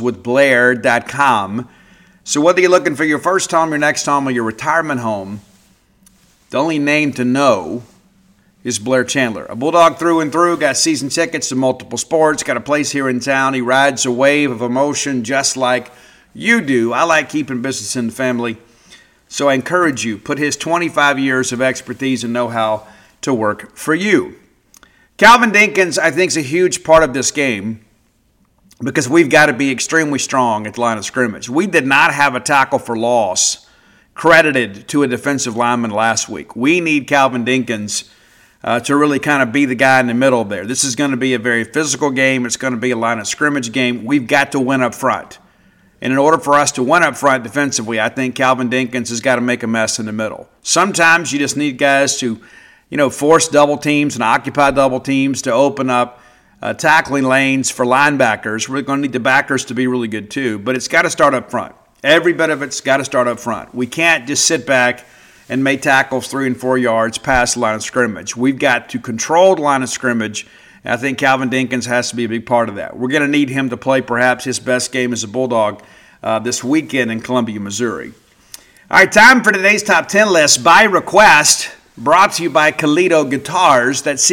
closewithblair.com. So whether you're looking for your first home, your next home, or your retirement home, the only name to know is Blair Chandler. A Bulldog through and through, got season tickets to multiple sports, got a place here in town. He rides a wave of emotion just like you do. I like keeping business in the family. So I encourage you, put his 25 years of expertise and know-how to work for you. Calvin Dinkins, I think, is a huge part of this game, because we've got to be extremely strong at the line of scrimmage. We did not have a tackle for loss credited to a defensive lineman last week. We need Calvin Dinkins to really kind of be the guy in the middle there. This is going to be a very physical game. It's going to be a line of scrimmage game. We've got to win up front. And in order for us to win up front defensively, I think Calvin Dinkins has got to make a mess in the middle. Sometimes you just need guys to, force double teams and occupy double teams to open up tackling lanes for linebackers. We're going to need the backers to be really good too, but it's got to start up front. Every bit of it's got to start up front. We can't just sit back and make tackles 3 and 4 yards past the line of scrimmage. We've got to control the line of scrimmage, and I think Calvin Dinkins has to be a big part of that. We're going to need him to play perhaps his best game as a Bulldog this weekend in Columbia, Missouri. All right, time for today's Top 10 list by request. Brought to you by Kalido Guitars. That's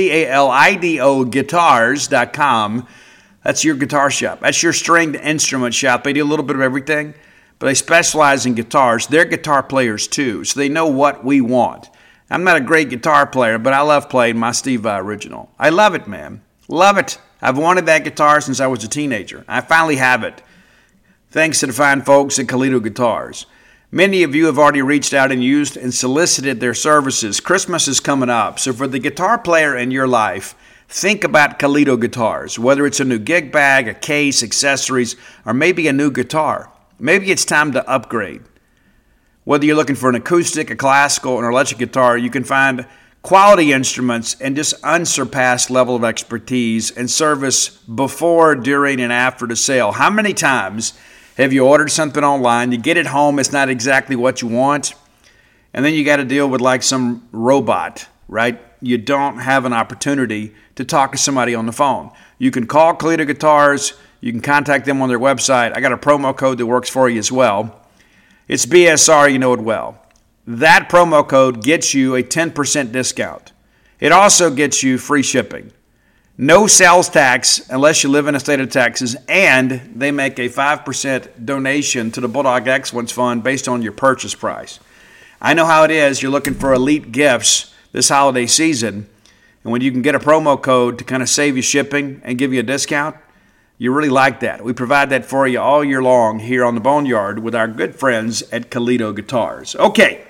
CALIDO Guitars.com. That's your guitar shop. That's your stringed instrument shop. They do a little bit of everything, but they specialize in guitars. They're guitar players too, so they know what we want. I'm not a great guitar player, but I love playing my Steve Vai original. I love it, man. Love it. I've wanted that guitar since I was a teenager. I finally have it, thanks to the fine folks at Kalido Guitars. Many of you have already reached out and used and solicited their services. Christmas is coming up, so for the guitar player in your life, think about Kalido Guitars. Whether it's a new gig bag, a case, accessories, or maybe a new guitar. Maybe it's time to upgrade. Whether you're looking for an acoustic, a classical, or an electric guitar, you can find quality instruments and just unsurpassed level of expertise and service before, during, and after the sale. How many times have you ordered something online, you get it home, it's not exactly what you want, and then you got to deal with like some robot, right? You don't have an opportunity to talk to somebody on the phone. You can call Kalido Guitars, you can contact them on their website. I got a promo code that works for you as well. It's BSR, you know it well. That promo code gets you a 10% discount. It also gets you free shipping. No sales tax unless you live in the state of Texas, and they make a 5% donation to the Bulldog Excellence Fund based on your purchase price. I know how it is. You're looking for elite gifts this holiday season, and when you can get a promo code to kind of save you shipping and give you a discount, you really like that. We provide that for you all year long here on the Boneyard with our good friends at Kalido Guitars. Okay.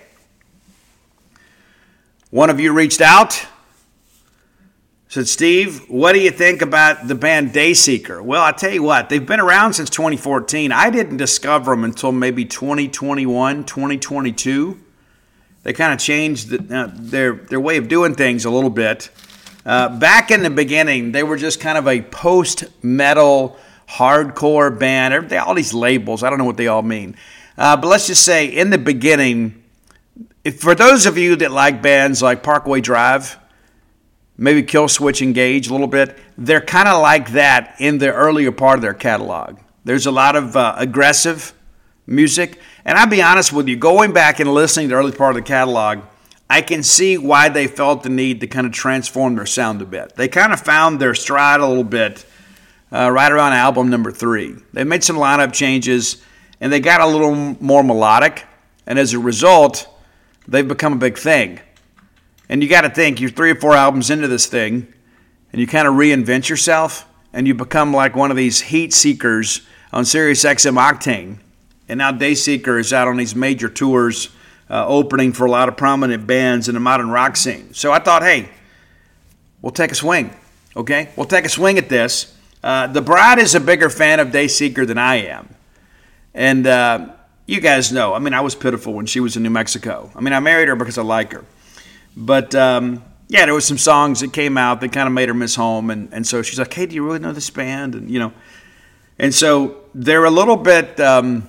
One of you reached out. Said, Steve, what do you think about the band Dayseeker? Well, I tell you what, they've been around since 2014. I didn't discover them until maybe 2021, 2022. They kind of changed their way of doing things a little bit. Back in the beginning, they were just kind of a post-metal, hardcore band. All these labels, I don't know what they all mean. But let's just say in the beginning, for those of you that like bands like Parkway Drive, maybe Killswitch Engage a little bit, they're kind of like that in the earlier part of their catalog. There's a lot of aggressive music. And I'll be honest with you, going back and listening to the early part of the catalog, I can see why they felt the need to kind of transform their sound a bit. They kind of found their stride a little bit right around album number 3. They made some lineup changes, and they got a little more melodic. And as a result, they've become a big thing. And you got to think, you're 3 or 4 albums into this thing, and you kind of reinvent yourself, and you become like one of these heat seekers on Sirius XM Octane. And now Dayseeker is out on these major tours, opening for a lot of prominent bands in the modern rock scene. So I thought, hey, we'll take a swing, okay? We'll take a swing at this. The Bride is a bigger fan of Dayseeker than I am. And you guys know, I mean, I was pitiful when she was in New Mexico. I mean, I married her because I like her. But, yeah, there was some songs that came out that kind of made her miss home. And so she's like, hey, do you really know this band? And, you know, and so they're a little bit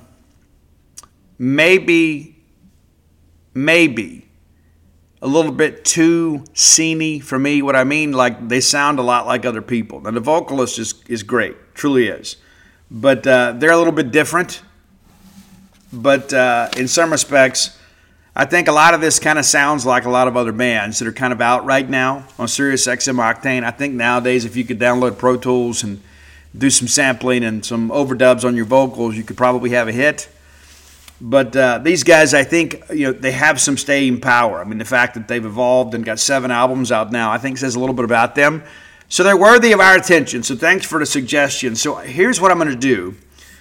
maybe a little bit too sceney for me. What I mean, like they sound a lot like other people. Now the vocalist is great, truly is, but they're a little bit different. But in some respects, I think a lot of this kind of sounds like a lot of other bands that are kind of out right now on Sirius XM Octane. I think nowadays, if you could download Pro Tools and do some sampling and some overdubs on your vocals, you could probably have a hit. But these guys, I think, you know, they have some staying power. I mean, the fact that they've evolved and got 7 albums out now, I think says a little bit about them. So they're worthy of our attention. So thanks for the suggestion. So here's what I'm going to do.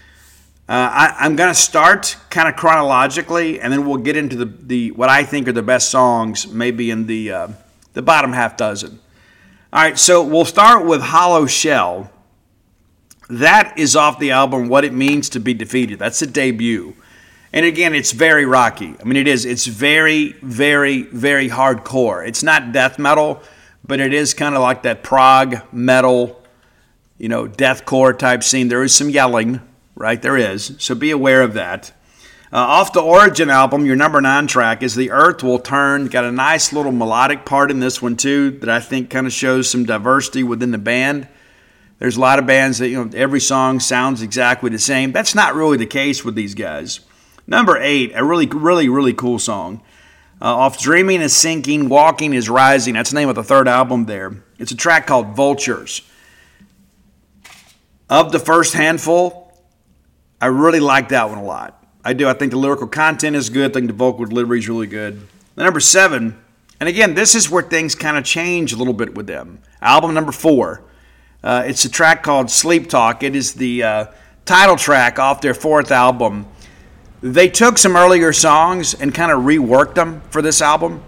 I'm going to start kind of chronologically, and then we'll get into the what I think are the best songs, maybe in the bottom half dozen. All right, so we'll start with Hollow Shell. That is off the album What It Means to Be Defeated. That's a debut. And again, it's very rocky. I mean, it is. It's very, very, very hardcore. It's not death metal, but it is kind of like that prog metal, you know, deathcore type scene. There is some yelling, right? There is. So be aware of that. Off the Origin album, your number 9 track is The Earth Will Turn. Got a nice little melodic part in this one, too, that I think kind of shows some diversity within the band. There's a lot of bands that, you know, every song sounds exactly the same. That's not really the case with these guys. Number 8, a really, really, really cool song. Off Dreaming is Sinking, Walking is Rising. That's the name of the 3rd album there. It's a track called Vultures. Of the first handful, I really like that one a lot. I do. I think the lyrical content is good. I think the vocal delivery is really good. Number 7, and again, this is where things kind of change a little bit with them. Album number 4. It's a track called Sleep Talk. It is the title track off their 4th album. They took some earlier songs and kind of reworked them for this album.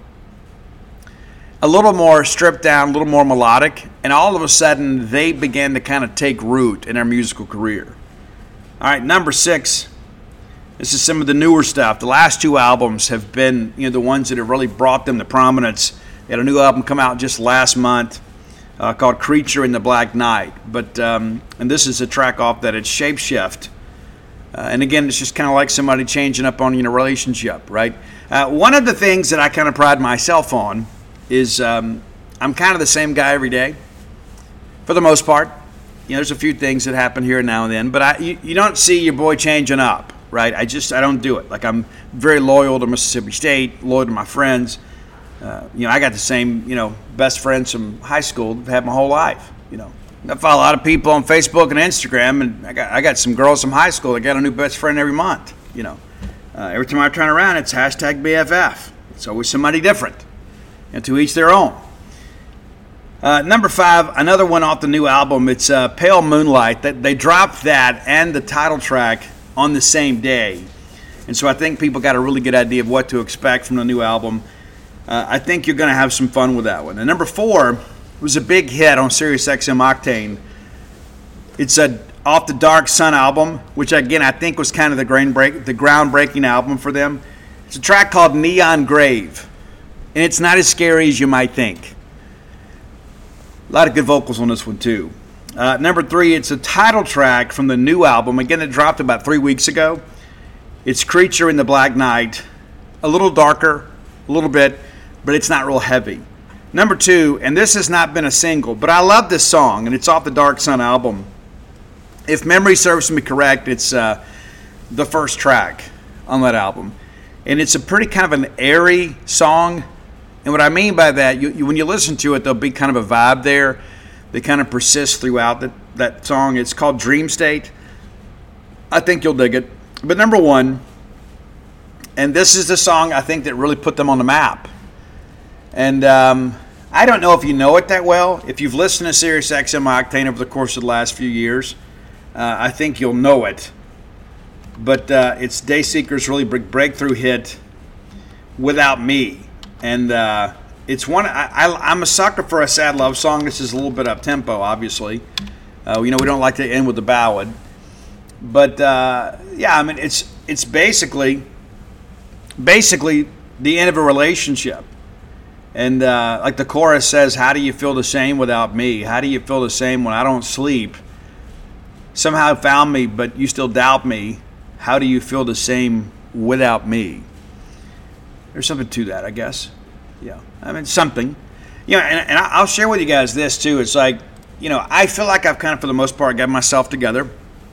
A little more stripped down, a little more melodic, and all of a sudden they began to kind of take root in their musical career. All right, number 6. This is some of the newer stuff. The last 2 albums have been, you know, the ones that have really brought them to prominence. They had a new album come out just last month called Creature in the Black Night. But and this is a track off that. It's Shapeshift. And again, it's just kind of like somebody changing up on you in a relationship, right? One of the things that I kind of pride myself on is I'm kind of the same guy every day, for the most part. You know, there's a few things that happen here and now and then, but you don't see your boy changing up, right? I don't do it. Like, I'm very loyal to Mississippi State, loyal to my friends. You know, I got the same, you know, best friends from high school that I've had my whole life, you know. I follow a lot of people on Facebook and Instagram, and I got some girls from high school that got a new best friend every month, you know. Every time I turn around, it's hashtag BFF. It's always somebody different, and to each their own. Number 5, another one off the new album. It's Pale Moonlight. They dropped that and the title track on the same day, and so I think people got a really good idea of what to expect from the new album. I think you're going to have some fun with that one. And number 4 was a big hit on Sirius XM Octane. It's off the Dark Sun album, which again I think was kind of the groundbreaking album for them. It's a track called Neon Grave, and it's not as scary as you might think. A lot of good vocals on this one, too. Number 3, it's a title track from the new album. Again, it dropped about 3 weeks ago. It's Creature in the Black Night. A little darker, a little bit, but it's not real heavy. Number 2, and this has not been a single, but I love this song, and it's off the Dark Sun album. If memory serves me correct, it's the first track on that album. And it's a pretty kind of an airy song. And what I mean by that, when you listen to it, there'll be kind of a vibe there that kind of persists throughout that song. It's called Dream State. I think you'll dig it. But number 1, and this is the song I think that really put them on the map. And I don't know if you know it that well. If you've listened to Sirius XM Octane over the course of the last few years, I think you'll know it. But it's Dayseeker's really breakthrough hit, Without Me. And it's one, I'm a sucker for a sad love song. This is a little bit up-tempo, obviously. We don't like to end with a ballad. But, yeah, I mean, it's basically the end of a relationship. And like the chorus says, how do you feel the same without me? How do you feel the same when I don't sleep? Somehow found me, but you still doubt me. How do you feel the same without me? There's something to that, I guess. Yeah, I mean, something. And I'll share with you guys this, too. It's like, I feel like I've kind of, for the most part, got myself together.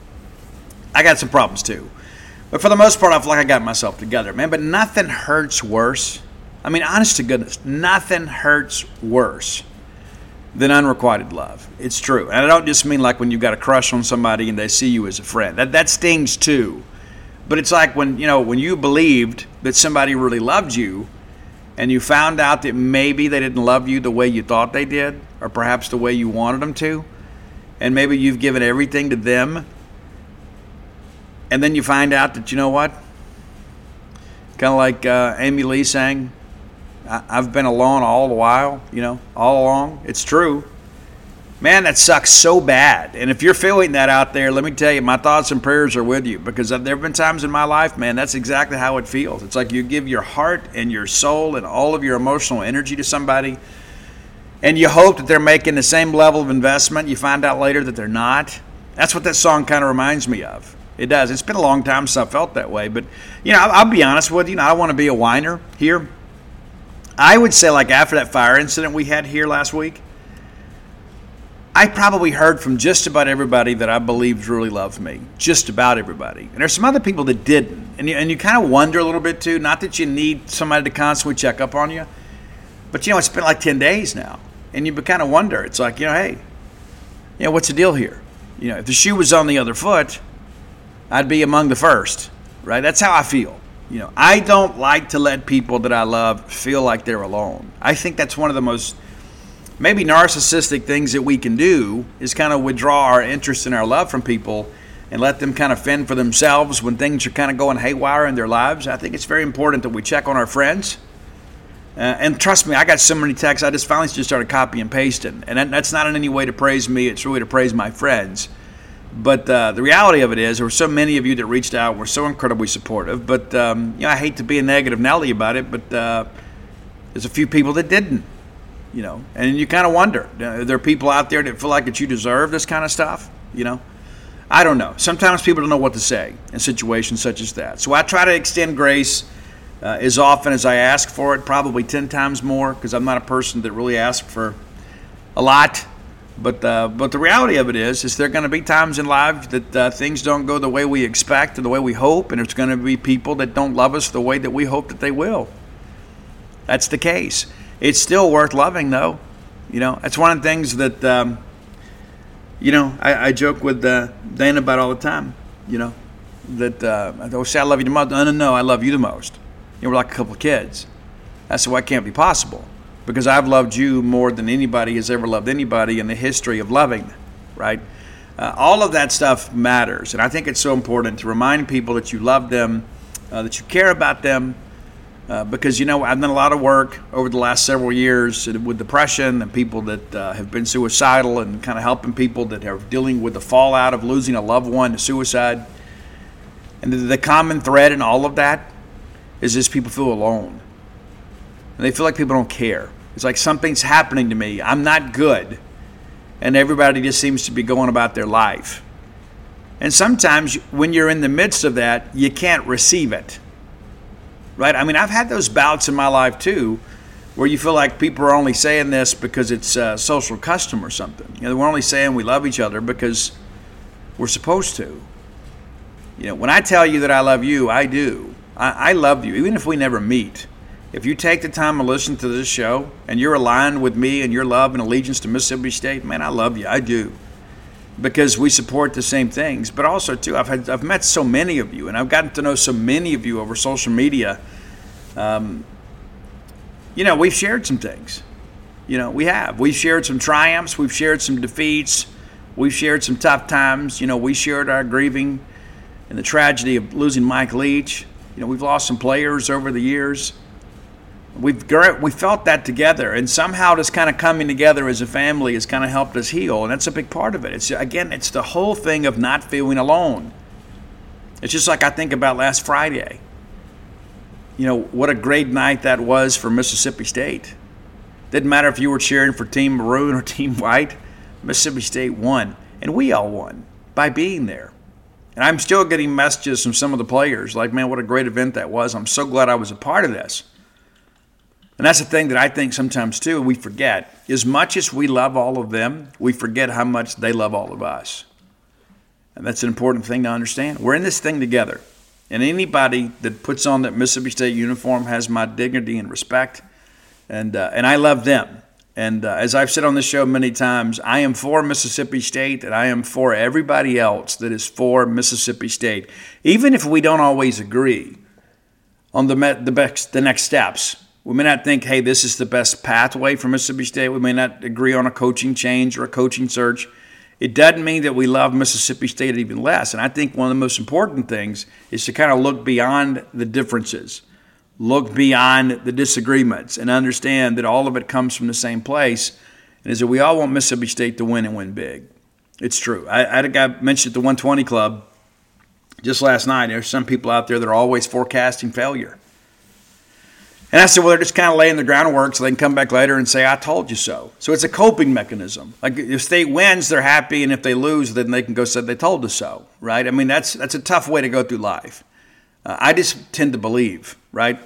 I got some problems, too. But for the most part, I feel like I got myself together, man. But nothing hurts worse. I mean, honest to goodness, nothing hurts worse than unrequited love. It's true. And I don't just mean like when you've got a crush on somebody and they see you as a friend. That stings, too. But it's like when you believed that somebody really loved you and you found out that maybe they didn't love you the way you thought they did, or perhaps the way you wanted them to, and maybe you've given everything to them, and then you find out that, you know what? Kind of like Amy Lee sang, I've been alone all the while, all along. It's true. Man, that sucks so bad. And if you're feeling that out there, let me tell you, my thoughts and prayers are with you, because there have been times in my life, man, that's exactly how it feels. It's like you give your heart and your soul and all of your emotional energy to somebody, and you hope that they're making the same level of investment. You find out later that they're not. That's what that song kind of reminds me of. It does. It's been a long time since I felt that way. But, I'll be honest with you. I don't want to be a whiner here. I would say, like, after that fire incident we had here last week, I probably heard from just about everybody that I believed really loved me. Just about everybody. And there's some other people that didn't. And you kind of wonder a little bit, too. Not that you need somebody to constantly check up on you. But, it's been like 10 days now. And you kind of wonder. It's like, hey, what's the deal here? If the shoe was on the other foot, I'd be among the first, right? That's how I feel. I don't like to let people that I love feel like they're alone. I think that's one of the most maybe narcissistic things that we can do, is kind of withdraw our interest and our love from people and let them kind of fend for themselves when things are kind of going haywire in their lives. I think it's very important that we check on our friends. And trust me, I got so many texts, I just finally just started copy and pasting. And that's not in any way to praise me, it's really to praise my friends. But the reality of it is, there were so many of you that reached out, were so incredibly supportive. But I hate to be a negative Nelly about it, but there's a few people that didn't. And you kind of wonder, are there people out there that feel like that you deserve this kind of stuff? I don't know. Sometimes people don't know what to say in situations such as that. So I try to extend grace as often as I ask for it, probably 10 times more, because I'm not a person that really asks for a lot. But the reality of it is there are going to be times in life that things don't go the way we expect or the way we hope, and there's going to be people that don't love us the way that we hope that they will. That's the case. It's still worth loving, though. That's one of the things that, I joke with Dana about all the time, that I always say I love you the most. No, I love you the most. We're like a couple of kids. That's why it can't be possible, because I've loved you more than anybody has ever loved anybody in the history of loving, right? All of that stuff matters, and I think it's so important to remind people that you love them, that you care about them, because, I've done a lot of work over the last several years with depression and people that have been suicidal, and kind of helping people that are dealing with the fallout of losing a loved one to suicide. And the common thread in all of that is just people feel alone. And they feel like people don't care. It's like something's happening to me. I'm not good. and everybody just seems to be going about their life. And sometimes when you're in the midst of that, you can't receive it, right? I mean, I've had those bouts in my life too, where you feel like people are only saying this because it's a social custom or something. You know, we're only saying we love each other because we're supposed to. You know, when I tell you that I love you, I do. I love you, even if we never meet. If you take the time to listen to this show and you're aligned with me and your love and allegiance to Mississippi State, man, I love you. I do. Because we support the same things. But also, too, I've met so many of you, and I've gotten to know so many of you over social media. You know, we've shared some things. You know, we have. We've shared some triumphs. We've shared some defeats. We've shared some tough times. You know, we shared our grieving and the tragedy of losing Mike Leach. You know, we've lost some players over the years. We felt that together, and somehow this kind of coming together as a family has kind of helped us heal, and that's a big part of it. It's the whole thing of not feeling alone. It's just like I think about last Friday. You know, what a great night that was for Mississippi State. Didn't matter if you were cheering for Team Maroon or Team White. Mississippi State won, and we all won by being there. And I'm still getting messages from some of the players like, man, what a great event that was. I'm so glad I was a part of this. And that's the thing that I think sometimes, too, we forget. As much as we love all of them, we forget how much they love all of us. And that's an important thing to understand. We're in this thing together. And anybody that puts on that Mississippi State uniform has my dignity and respect. And I love them. And as I've said on this show many times, I am for Mississippi State, and I am for everybody else that is for Mississippi State. Even if we don't always agree on the next steps. We may not think, hey, this is the best pathway for Mississippi State. We may not agree on a coaching change or a coaching search. It doesn't mean that we love Mississippi State even less. And I think one of the most important things is to kind of look beyond the differences, look beyond the disagreements, and understand that all of it comes from the same place. And is that we all want Mississippi State to win and win big. It's true. I had a guy mentioned at the 120 Club just last night. There's some people out there that are always forecasting failure. And I said, well, they're just kind of laying the groundwork so they can come back later and say, I told you so. So it's a coping mechanism. Like if State wins, they're happy, and if they lose, then they can go say they told us so, right? I mean, that's a tough way to go through life. I just tend to believe, right?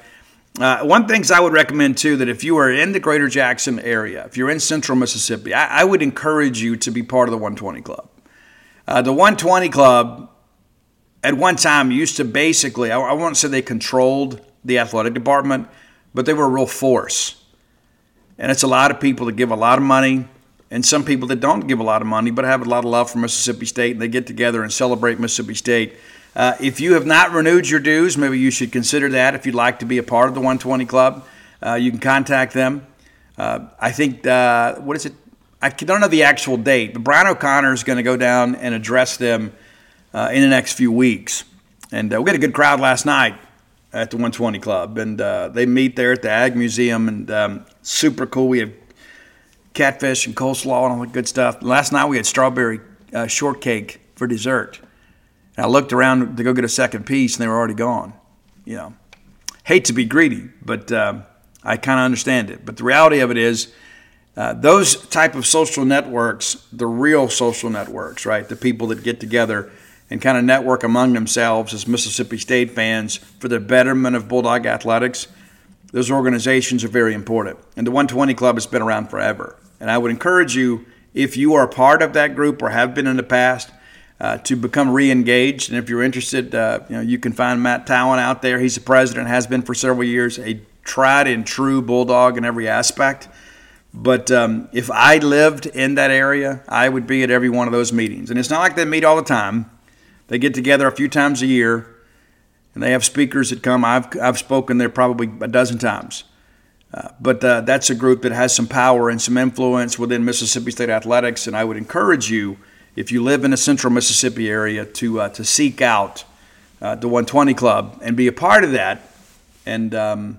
One thing I would recommend, too, that if you are in the greater Jackson area, if you're in central Mississippi, I would encourage you to be part of the 120 Club. The 120 Club, at one time, used to basically, I won't say they controlled the athletic department, but they were a real force. And it's a lot of people that give a lot of money, and some people that don't give a lot of money but have a lot of love for Mississippi State, and they get together and celebrate Mississippi State. If you have not renewed your dues, maybe you should consider that. If you'd like to be a part of the 120 Club, you can contact them. I think, what is it? I don't know the actual date, but Brian O'Connor is going to go down and address them in the next few weeks. And we had a good crowd last night at the 120 Club, and they meet there at the Ag Museum, and super cool. We have catfish and coleslaw and all that good stuff. Last night we had strawberry shortcake for dessert. And I looked around to go get a second piece, and they were already gone. You know, hate to be greedy, but I kind of understand it. But the reality of it is, those type of social networks, the real social networks, right? The people that get together and kind of network among themselves as Mississippi State fans for the betterment of Bulldog athletics, those organizations are very important. And the 120 Club has been around forever. And I would encourage you, if you are part of that group or have been in the past, to become re-engaged. And if you're interested, you can find Matt Towan out there. He's the president, has been for several years, a tried and true Bulldog in every aspect. But if I lived in that area, I would be at every one of those meetings. And it's not like they meet all the time. They get together a few times a year, and they have speakers that come. I've spoken there probably a dozen times. But that's a group that has some power and some influence within Mississippi State athletics, and I would encourage you, if you live in the central Mississippi area, to seek out the 120 Club and be a part of that, and kind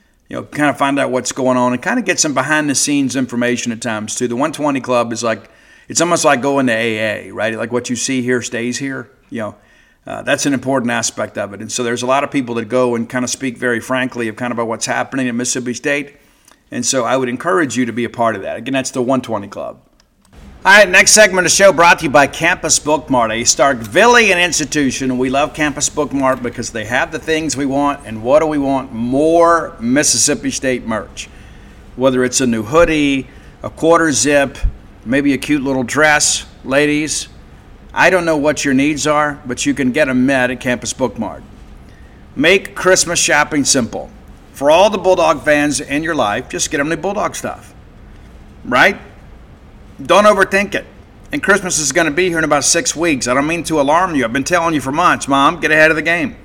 of find out what's going on and kind of get some behind-the-scenes information at times too. The 120 Club is like, it's almost like going to AA, right? Like what you see here stays here. That's an important aspect of it. And so there's a lot of people that go and kind of speak very frankly of kind of about what's happening at Mississippi State. And so I would encourage you to be a part of that. Again, that's the 120 Club. All right, next segment of the show brought to you by Campus Bookmart, a Starkvillian institution. We love Campus Bookmart because they have the things we want, and what do we want? More Mississippi State merch. Whether it's a new hoodie, a quarter zip, maybe a cute little dress, ladies. I don't know what your needs are, but you can get them met at Campus Bookmart. Make Christmas shopping simple. For all the Bulldog fans in your life, just get them the Bulldog stuff, right? Don't overthink it. And Christmas is going to be here in about 6 weeks. I don't mean to alarm you. I've been telling you for months, Mom, get ahead of the game.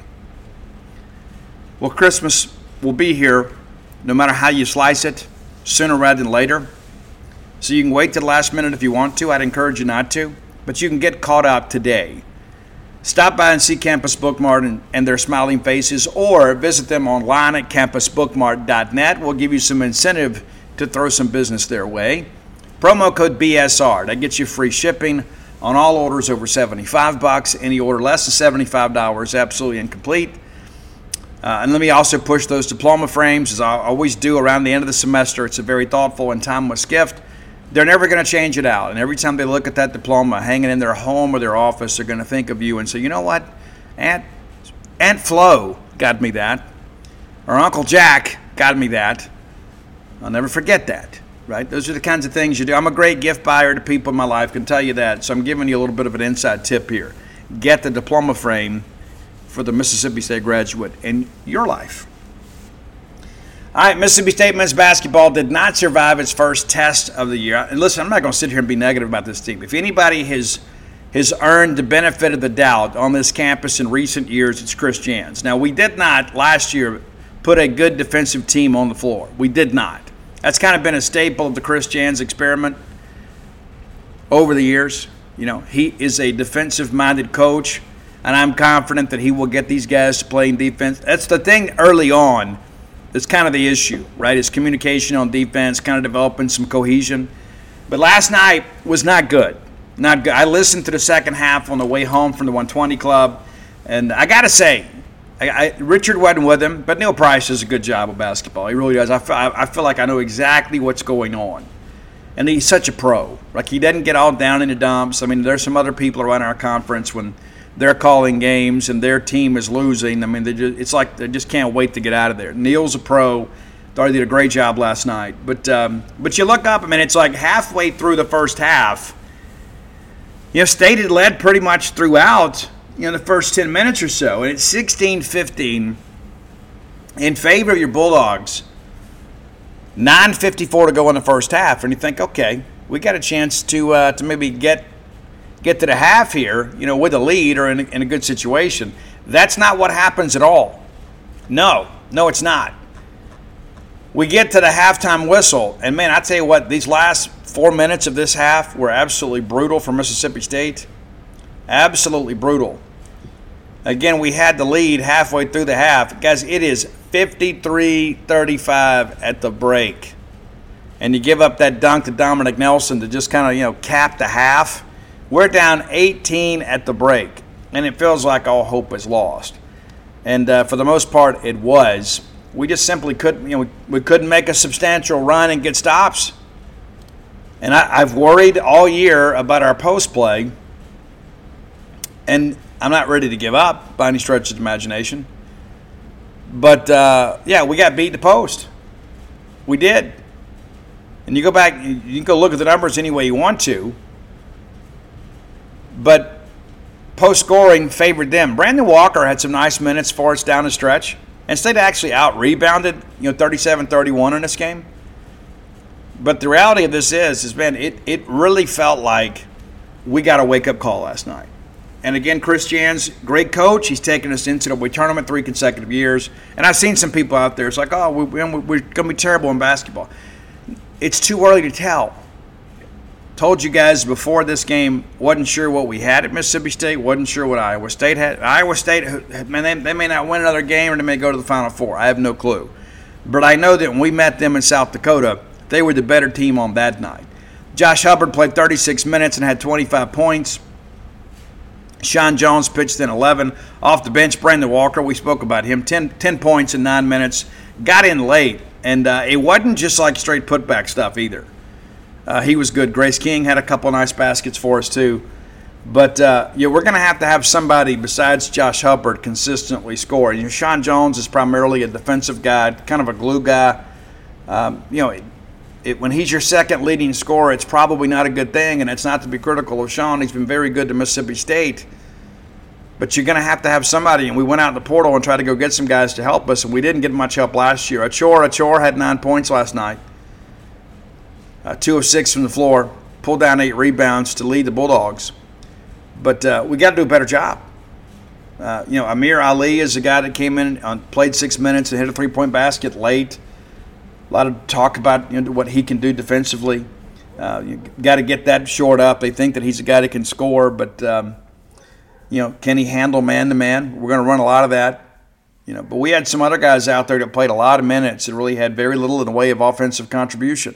Well, Christmas will be here no matter how you slice it, sooner rather than later. So you can wait to the last minute if you want to. I'd encourage you not to. But you can get caught up today. Stop by and see Campus Bookmart and their smiling faces, or visit them online at campusbookmart.net. We'll give you some incentive to throw some business their way. Promo code BSR. That gets you free shipping on all orders over $75. Any order less than $75, absolutely incomplete. And let me also push those diploma frames, as I always do around the end of the semester. It's a very thoughtful and timeless gift. They're never going to change it out. And every time they look at that diploma hanging in their home or their office, they're going to think of you and say, you know what? Aunt Flo got me that. Or Uncle Jack got me that. I'll never forget that. Right? Those are the kinds of things you do. I'm a great gift buyer to people in my life, can tell you that. So I'm giving you a little bit of an inside tip here. Get the diploma frame for the Mississippi State graduate in your life. All right, Mississippi State men's basketball did not survive its first test of the year. And listen, I'm not going to sit here and be negative about this team. If anybody has earned the benefit of the doubt on this campus in recent years, it's Chris Jans. Now, we did not last year put a good defensive team on the floor. We did not. That's kind of been a staple of the Chris Jans experiment over the years. You know, he is a defensive-minded coach, and I'm confident that he will get these guys to play in defense. That's the thing early on. That's kind of the issue, right? Is communication on defense, kind of developing some cohesion. But last night was not good. Not good. I listened to the second half on the way home from the 120 Club, and I got to say, Richard wasn't with him, but Neil Price does a good job of basketball. He really does. I feel like I know exactly what's going on. And he's such a pro. Like, he doesn't get all down in the dumps. I mean, there's some other people around our conference when they're calling games and their team is losing. I mean, it's like they just can't wait to get out of there. Neil's a pro. Thought he did a great job last night. But you look up, I mean, it's like halfway through the first half. You know, State had led pretty much throughout, the first 10 minutes or so. And it's 16-15 in favor of your Bulldogs. 9:54 to go in the first half. And you think, okay, we got a chance to maybe get to the half here, with a lead or in a good situation. That's not what happens at all. No, it's not. We get to the halftime whistle, and man, I tell you what, these last 4 minutes of this half were absolutely brutal for Mississippi State. Absolutely brutal. Again, we had the lead halfway through the half. Guys, it is 53-35 at the break. And you give up that dunk to Dominic Nelson to just kind of, cap the half. We're down 18 at the break, and it feels like all hope is lost. And for the most part, it was. We just simply couldn't, we couldn't make a substantial run and get stops. And I've worried all year about our post play, and I'm not ready to give up by any stretch of the imagination. But, we got beat in the post. We did. And you go back, you can go look at the numbers any way you want to. But post-scoring favored them. Brandon Walker had some nice minutes for us down the stretch. And State actually out-rebounded, 37-31 in this game. But the reality of this is man, it really felt like we got a wake-up call last night. And again, Chris Jans, great coach. He's taken us into the NCAA tournament 3 consecutive years. And I've seen some people out there. It's like, we're going to be terrible in basketball. It's too early to tell. Told you guys before this game, wasn't sure what we had at Mississippi State, wasn't sure what Iowa State had. Iowa State, man, they may not win another game or they may go to the Final Four. I have no clue. But I know that when we met them in South Dakota, they were the better team on that night. Josh Hubbard played 36 minutes and had 25 points. Sean Jones pitched in 11. Off the bench, Brandon Walker, we spoke about him, 10 points in 9 minutes. Got in late, and it wasn't just like straight putback stuff either. He was good. Grace King had a couple nice baskets for us too. But we're going to have somebody besides Josh Hubbard consistently score. Sean Jones is primarily a defensive guy, kind of a glue guy. When he's your second leading scorer, it's probably not a good thing, and it's not to be critical of Sean. He's been very good to Mississippi State. But you're going to have somebody, and we went out in the portal and tried to go get some guys to help us, and we didn't get much help last year. Achor had 9 points last night, 2 of 6 from the floor, pulled down 8 rebounds to lead the Bulldogs. But we got to do a better job. Amir Ali is a guy that came in, played 6 minutes, and hit a 3-point basket late. A lot of talk about what he can do defensively. You got to get that shored up. They think that he's a guy that can score, but can he handle man-to-man? We're going to run a lot of that. But we had some other guys out there that played a lot of minutes and really had very little in the way of offensive contribution.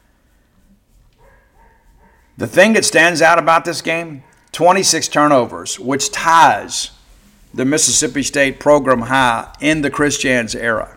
The thing that stands out about this game, 26 turnovers, which ties the Mississippi State program high in the Chris Jans era.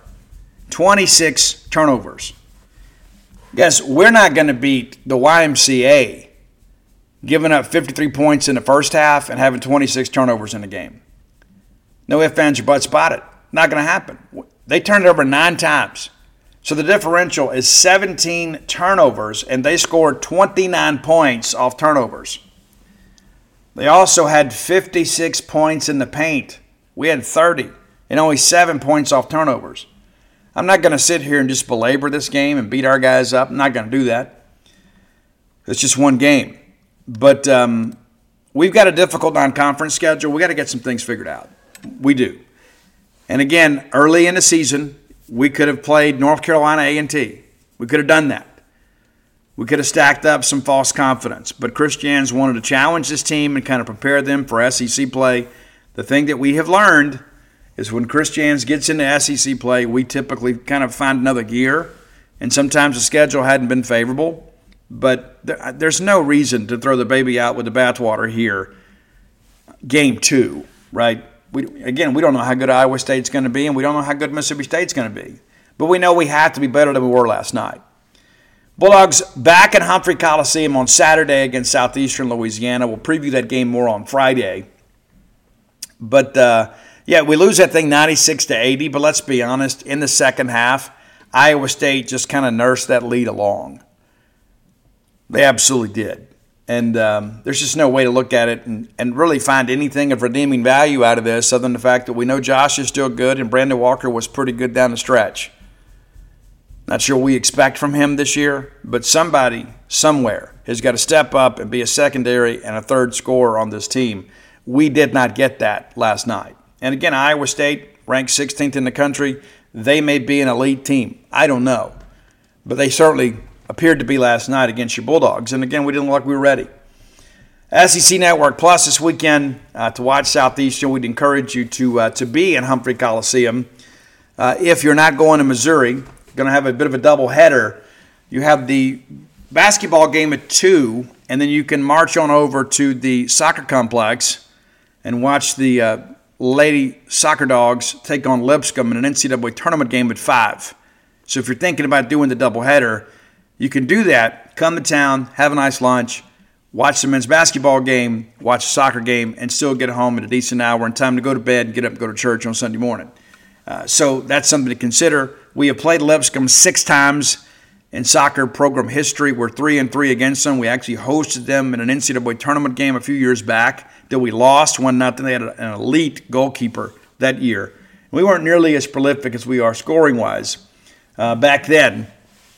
26 turnovers. Guess we're not going to beat the YMCA giving up 53 points in the first half and having 26 turnovers in the game. No ifs, ands, or buts about it. Not going to happen. They turned it over 9 times. So the differential is 17 turnovers, and they scored 29 points off turnovers. They also had 56 points in the paint. We had 30, and only 7 points off turnovers. I'm not going to sit here and just belabor this game and beat our guys up. I'm not going to do that. It's just one game. But we've got a difficult non-conference schedule. We got to get some things figured out. We do. And again, early in the season, we could have played North Carolina A&T. We could have done that. We could have stacked up some false confidence. But Chris Jans wanted to challenge this team and kind of prepare them for SEC play. The thing that we have learned is when Chris Jans gets into SEC play, we typically kind of find another gear. And sometimes the schedule hadn't been favorable. But there's no reason to throw the baby out with the bathwater here. Game 2, right? We don't know how good Iowa State's going to be, and we don't know how good Mississippi State's going to be. But we know we have to be better than we were last night. Bulldogs back at Humphrey Coliseum on Saturday against Southeastern Louisiana. We'll preview that game more on Friday. But, we lose that thing 96-80. But let's be honest, in the second half, Iowa State just kind of nursed that lead along. They absolutely did. And there's just no way to look at it and really find anything of redeeming value out of this other than the fact that we know Josh is still good and Brandon Walker was pretty good down the stretch. Not sure what we expect from him this year, but somebody, somewhere, has got to step up and be a secondary and a third scorer on this team. We did not get that last night. And again, Iowa State, ranked 16th in the country, they may be an elite team. I don't know. But they certainly appeared to be last night against your Bulldogs. And again, we didn't look like we were ready. SEC Network Plus this weekend to watch Southeastern. We'd encourage you to be in Humphrey Coliseum. If you're not going to Missouri, going to have a bit of a double header. You have the basketball game at 2, and then you can march on over to the soccer complex and watch the Lady Soccer Dogs take on Lipscomb in an NCAA tournament game at 5. So if you're thinking about doing the double header, you can do that. Come to town, have a nice lunch, watch the men's basketball game, watch the soccer game, and still get home at a decent hour in time to go to bed and get up and go to church on Sunday morning. So that's something to consider. We have played Lipscomb 6 times in soccer program history. We're 3-3 against them. We actually hosted them in an NCAA tournament game a few years back that we lost 1-0. They had an elite goalkeeper that year. We weren't nearly as prolific as we are scoring-wise back then.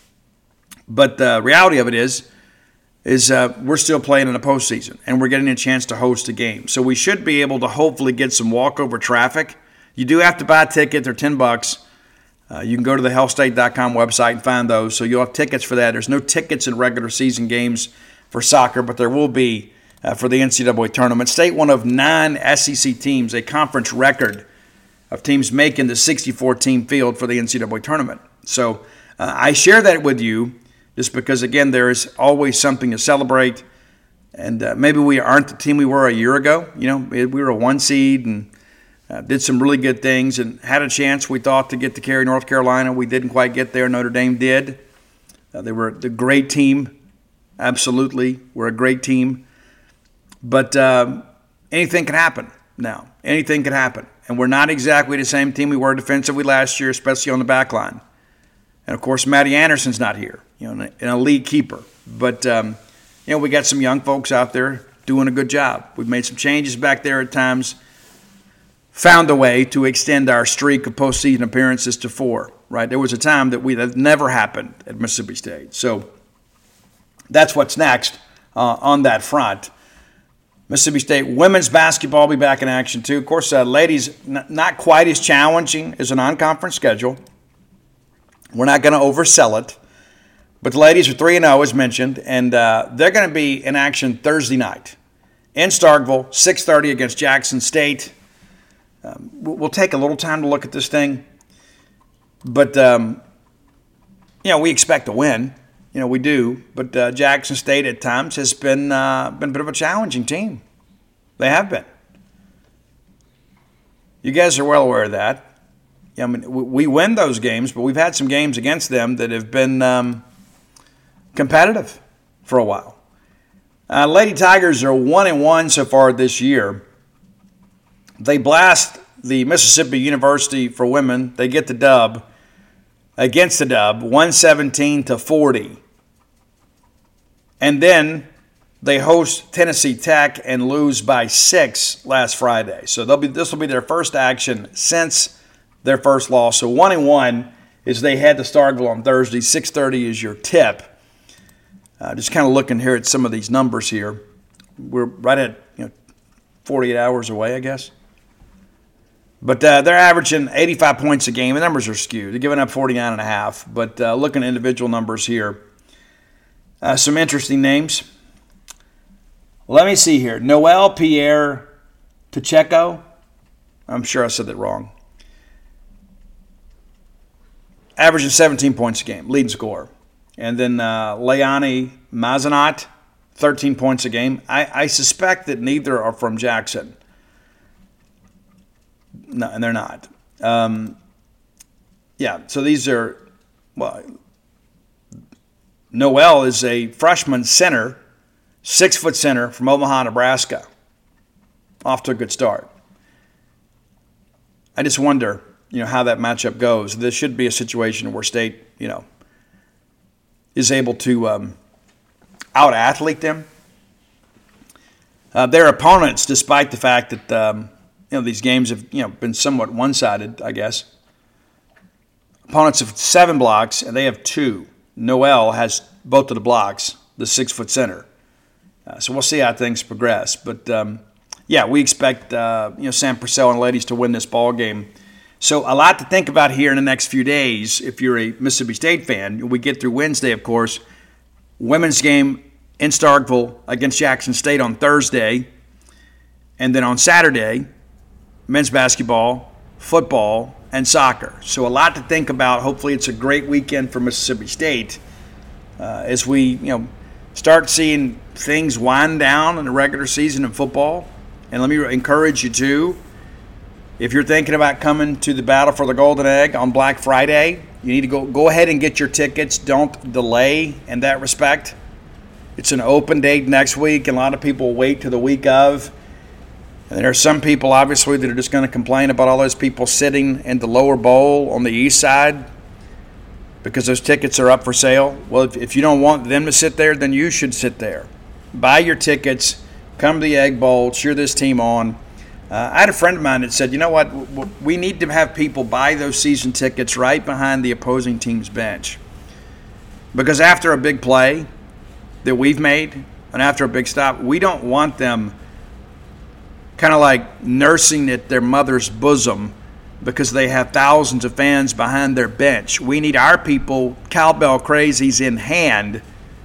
But the reality of it is we're still playing in the postseason, and we're getting a chance to host a game. So we should be able to hopefully get some walkover traffic. You do have to buy a ticket. They're $10. You can go to the hellstate.com website and find those. So you'll have tickets for that. There's no tickets in regular season games for soccer, but there will be for the NCAA tournament. State, one of 9 SEC teams, a conference record of teams making the 64-team field for the NCAA tournament. So I share that with you just because, again, there is always something to celebrate. And maybe we aren't the team we were a year ago. We were a 1 seed and did some really good things and had a chance, we thought, to get to carry North Carolina. We didn't quite get there. Notre Dame did. They were the great team Absolutely. We're a great team. But anything can happen now. Anything can happen. And we're not exactly the same team we were defensively last year, especially on the back line. And, of course, Matty Anderson's not here, an elite keeper. But, we got some young folks out there doing a good job. We've made some changes back there at times, found a way to extend our streak of postseason appearances to 4, right? There was a time that never happened at Mississippi State. So that's what's next on that front. Mississippi State women's basketball will be back in action, too. Of course, ladies, not quite as challenging as a non-conference schedule. We're not going to oversell it. But the ladies are 3-0, as mentioned, and they're going to be in action Thursday night in Starkville, 6:30 against Jackson State. We'll take a little time to look at this thing. But, we expect to win. We do. But Jackson State at times has been a bit of a challenging team. They have been. You guys are well aware of that. We win those games, but we've had some games against them that have been competitive for a while. Lady Tigers are 1-1 so far this year. They blast the Mississippi University for women. They get the dub against the dub, 117-40. And then they host Tennessee Tech and lose by 6 last Friday. So this will be their first action since their first loss. So 1-1 is they head to Starkville on Thursday. 6:30 is your tip. Just kind of looking here at some of these numbers here. We're right at 48 hours away, I guess. But they're averaging 85 points a game. The numbers are skewed. They're giving up 49.5. But looking at individual numbers here, some interesting names. Let me see here. Noelle Pierre Pacheco. I'm sure I said that wrong. Averaging 17 points a game, leading scorer. And then Leilani Mazanat, 13 points a game. I suspect that neither are from Jackson. No, and they're not. So these are, Noelle is a freshman center, 6-foot center from Omaha, Nebraska. Off to a good start. I just wonder, how that matchup goes. This should be a situation where State, is able to out-athlete them. Their opponents, despite the fact that these games have been somewhat one-sided, I guess. Opponents have 7 blocks, and they have 2. Noelle has both of the blocks, the 6-foot center. So we'll see how things progress. But, we expect, Sam Purcell and ladies to win this ball game. So a lot to think about here in the next few days if you're a Mississippi State fan. We get through Wednesday, of course. Women's game in Starkville against Jackson State on Thursday. And then on Saturday, men's basketball, football, and soccer. So a lot to think about. Hopefully it's a great weekend for Mississippi State as we start seeing things wind down in the regular season of football. And let me encourage you, too, if you're thinking about coming to the Battle for the Golden Egg on Black Friday, you need to go ahead and get your tickets. Don't delay in that respect. It's an open date next week, and a lot of people wait to the week of. And there are some people, obviously, that are just going to complain about all those people sitting in the lower bowl on the east side because those tickets are up for sale. Well, if you don't want them to sit there, then you should sit there. Buy your tickets. Come to the Egg Bowl. Cheer this team on. I had a friend of mine that said, you know what, we need to have people buy those season tickets right behind the opposing team's bench. Because after a big play that we've made and after a big stop, we don't want them kind of like nursing at their mother's bosom because they have thousands of fans behind their bench. We need our people, cowbell crazies in hand,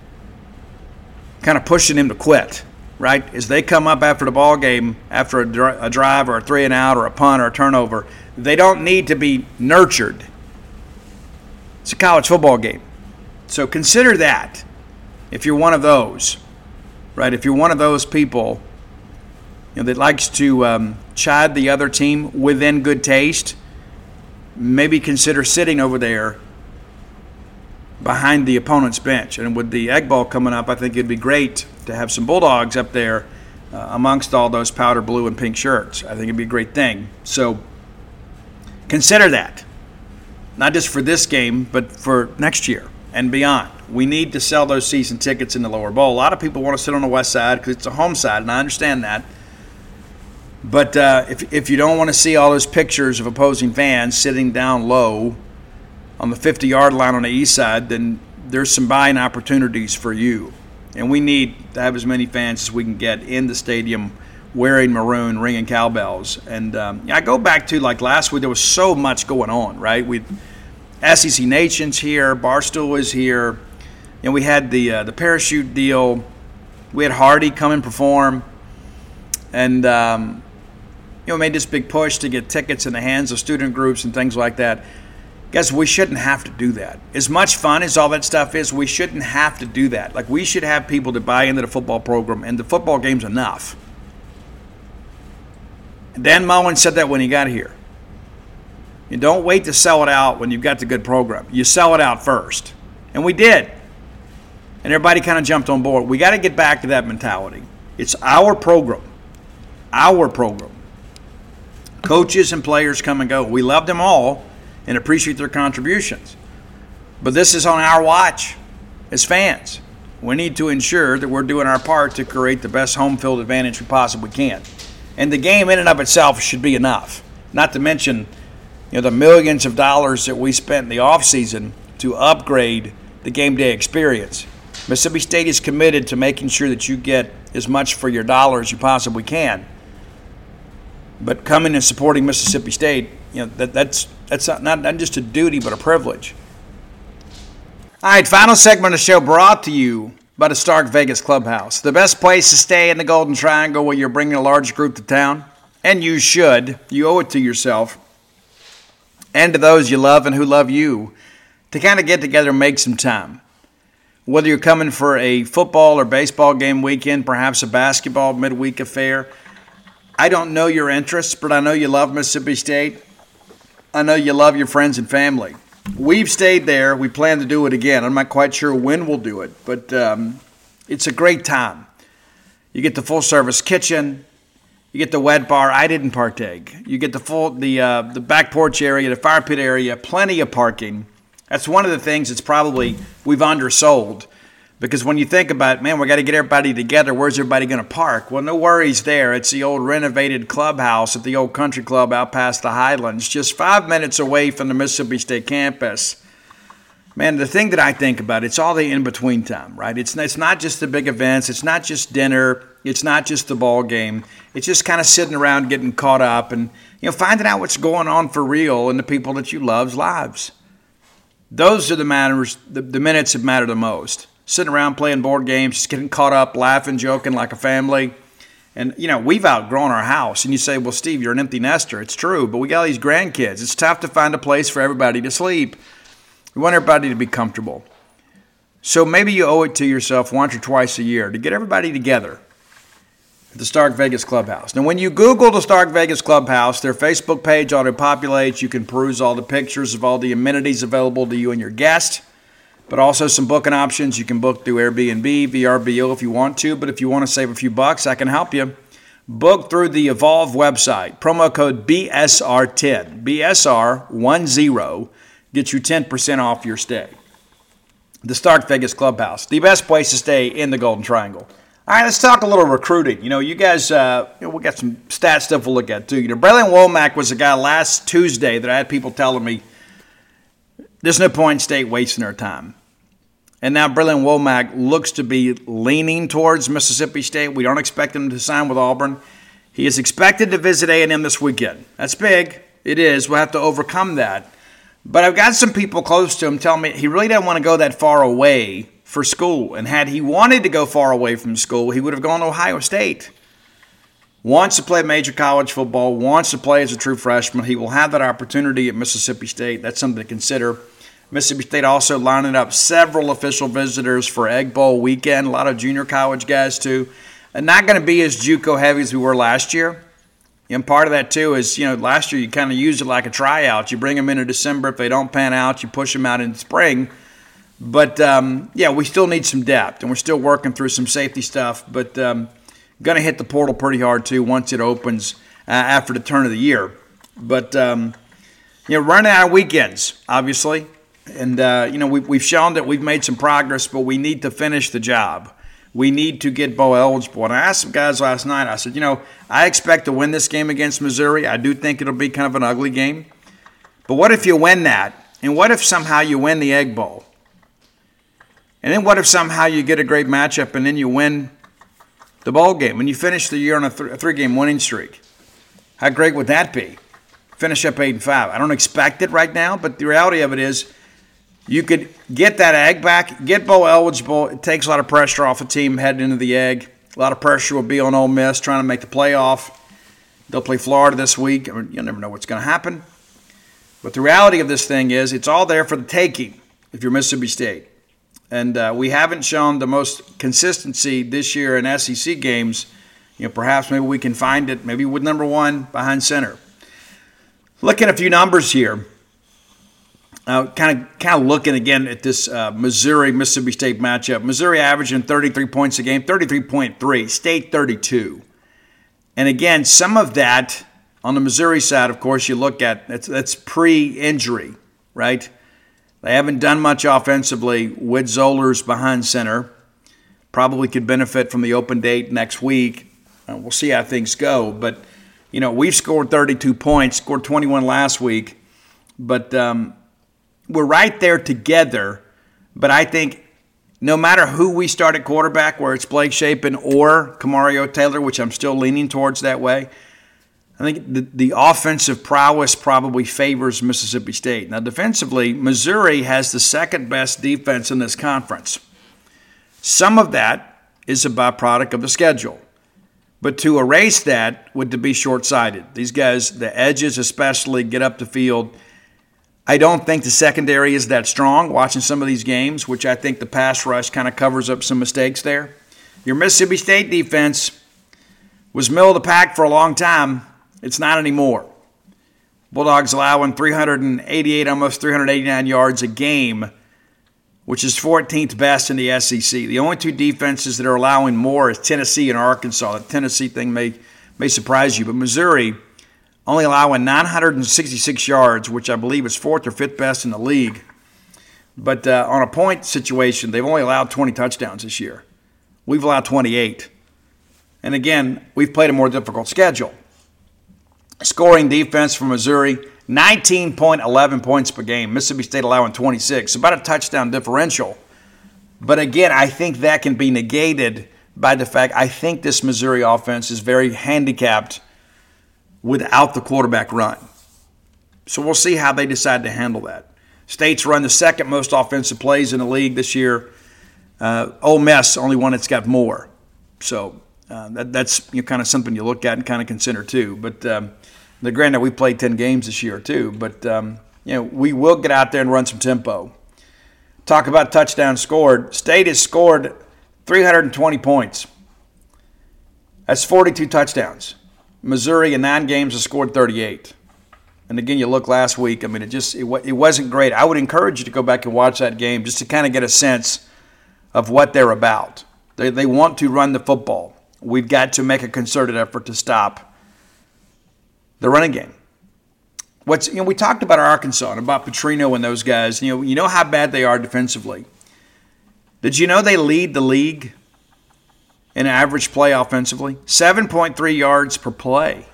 kind of pushing them to quit. Right? As they come up after the ball game, after a drive or a 3-and-out or a punt or a turnover, they don't need to be nurtured. It's a college football game. So consider that if you're one of those, right? If you're one of those people that likes to chide the other team within good taste, maybe consider sitting over there behind the opponent's bench. And with the Egg Bowl coming up, I think it'd be great to have some Bulldogs up there amongst all those powder blue and pink shirts. I think it'd be a great thing. So consider that, not just for this game, but for next year and beyond. We need to sell those season tickets in the lower bowl. A lot of people want to sit on the west side because it's a home side, and I understand that. But if you don't want to see all those pictures of opposing fans sitting down low on the 50-yard line on the east side, then there's some buying opportunities for you. And we need to have as many fans as we can get in the stadium wearing maroon, ringing cowbells. And I go back to like last week, there was so much going on, right? SEC Nation's here, Barstool is here, and we had the parachute deal. We had Hardy come and perform, and made this big push to get tickets in the hands of student groups and things like that. Guys, we shouldn't have to do that. As much fun as all that stuff is, we shouldn't have to do that. Like, we should have people to buy into the football program, and the football game's enough. Dan Mullen said that when he got here. You don't wait to sell it out when you've got the good program. You sell it out first. And we did. And everybody kind of jumped on board. We got to get back to that mentality. It's our program. Our program. Coaches and players come and go. We love them all and appreciate their contributions. But this is on our watch as fans. We need to ensure that we're doing our part to create the best home field advantage we possibly can. And the game in and of itself should be enough. Not to mention, the millions of dollars that we spent in the offseason to upgrade the game day experience. Mississippi State is committed to making sure that you get as much for your dollar as you possibly can. But coming and supporting Mississippi State, that's not just a duty but a privilege. All right, final segment of the show brought to you by the Stark Vegas Clubhouse. The best place to stay in the Golden Triangle when you're bringing a large group to town. And you should. You owe it to yourself and to those you love and who love you to kind of get together and make some time. Whether you're coming for a football or baseball game weekend, perhaps a basketball midweek affair, I don't know your interests, but I know you love Mississippi State. I know you love your friends and family. We've stayed there. We plan to do it again. I'm not quite sure when we'll do it, but it's a great time. You get the full-service kitchen. You get the wet bar. I didn't partake. You get the back porch area, the fire pit area, plenty of parking. That's one of the things that's probably we've undersold. Because when you think about, man, we got to get everybody together, where's everybody going to park? Well, no worries there. It's the old renovated clubhouse at the old country club out past the Highlands, just 5 minutes away from the Mississippi State campus. Man, the thing that I think about, it's all the in-between time, right? It's not just the big events. It's not just dinner. It's not just the ball game. It's just kind of sitting around getting caught up and finding out what's going on for real in the people that you love's lives. Those are the minutes that matter the most. Sitting around playing board games, just getting caught up, laughing, joking like a family. And, we've outgrown our house. And you say, well, Steve, you're an empty nester. It's true, but we got all these grandkids. It's tough to find a place for everybody to sleep. We want everybody to be comfortable. So maybe you owe it to yourself once or twice a year to get everybody together at the Stark Vegas Clubhouse. Now, when you Google the Stark Vegas Clubhouse, their Facebook page auto-populates. You can peruse all the pictures of all the amenities available to you and your guest. But also some booking options. You can book through Airbnb, VRBO if you want to. But if you want to save a few bucks, I can help you. Book through the Evolve website. Promo code BSR10. BSR10 gets you 10% off your stay. The Stark Vegas Clubhouse. The best place to stay in the Golden Triangle. All right, let's talk a little recruiting. You guys, we got some stat stuff we'll look at too. Braylon Womack was a guy last Tuesday that I had people telling me there's no point in State wasting their time. And now Braylon Womack looks to be leaning towards Mississippi State. We don't expect him to sign with Auburn. He is expected to visit A&M this weekend. That's big. It is. We'll have to overcome that. But I've got some people close to him telling me he really doesn't want to go that far away for school. And had he wanted to go far away from school, he would have gone to Ohio State. Wants to play major college football, wants to play as a true freshman. He will have that opportunity at Mississippi State. That's something to consider. Mississippi State also lining up several official visitors for Egg Bowl weekend. A lot of junior college guys, too. And not going to be as JUCO heavy as we were last year. And part of that, too, is, last year you kind of used it like a tryout. You bring them in December. If they don't pan out, you push them out in the spring. But, we still need some depth, and we're still working through some safety stuff. But going to hit the portal pretty hard, too, once it opens after the turn of the year. But, running out of weekends, obviously. And, we've shown that we've made some progress, but we need to finish the job. We need to get bowl eligible. And I asked some guys last night, I said, I expect to win this game against Missouri. I do think it'll be kind of an ugly game. But what if you win that? And what if somehow you win the Egg Bowl? And then what if somehow you get a great matchup and then you win the bowl game and you finish the year on a three-game winning streak? How great would that be? Finish up 8-5. I don't expect it right now, but the reality of it is you could get that egg back, get bowl eligible. It takes a lot of pressure off a team heading into the egg. A lot of pressure will be on Ole Miss trying to make the playoff. They'll play Florida this week. I mean, you'll never know what's going to happen. But the reality of this thing is it's all there for the taking if you're Mississippi State. And we haven't shown the most consistency this year in SEC games. Perhaps maybe we can find it, maybe with number one behind center. Looking at a few numbers here. Kind of looking again at this Missouri-Mississippi State matchup. Missouri averaging 33 points a game, 33.3. State 32. And again, some of that on the Missouri side, of course, you look at, that's pre-injury, right? They haven't done much offensively with Zollers behind center. Probably could benefit from the open date next week. We'll see how things go. But, we've scored 32 points, scored 21 last week. But we're right there together. But I think no matter who we start at quarterback, where it's Blake Shapen or Kamario Taylor, which I'm still leaning towards that way, I think the offensive prowess probably favors Mississippi State. Now, defensively, Missouri has the second best defense in this conference. Some of that is a byproduct of the schedule. But to erase that would be short-sighted. These guys, the edges especially, get up the field. I don't think the secondary is that strong, watching some of these games, which I think the pass rush kind of covers up some mistakes there. Your Mississippi State defense was middle of the pack for a long time. It's not anymore. Bulldogs allowing 388, almost 389 yards a game, which is 14th best in the SEC. The only two defenses that are allowing more is Tennessee and Arkansas. The Tennessee thing may surprise you, but Missouri only allowing 966 yards, which I believe is fourth or fifth best in the league. But on a point situation, they've only allowed 20 touchdowns this year. We've allowed 28. And again, we've played a more difficult schedule. Scoring defense for Missouri, 19.11 points per game. Mississippi State allowing 26. About a touchdown differential. But again, I think that can be negated by the fact I think this Missouri offense is very handicapped without the quarterback run. So we'll see how they decide to handle that. State's run the second most offensive plays in the league this year. Ole Miss, only one that's got more. So that's kind of something you look at and kind of consider too. But granted, we played 10 games this year too. But we will get out there and run some tempo. Talk about touchdowns scored. State has scored 320 points. That's 42 touchdowns. Missouri in 9 games has scored 38. And again, you look last week, I mean, it wasn't great. I would encourage you to go back and watch that game just to kind of get a sense of what they're about. They want to run the football. We've got to make a concerted effort to stop the running game. We talked about Arkansas and about Petrino and those guys. You know how bad they are defensively. Did you know they lead the league in average play offensively? 7.3 yards per play.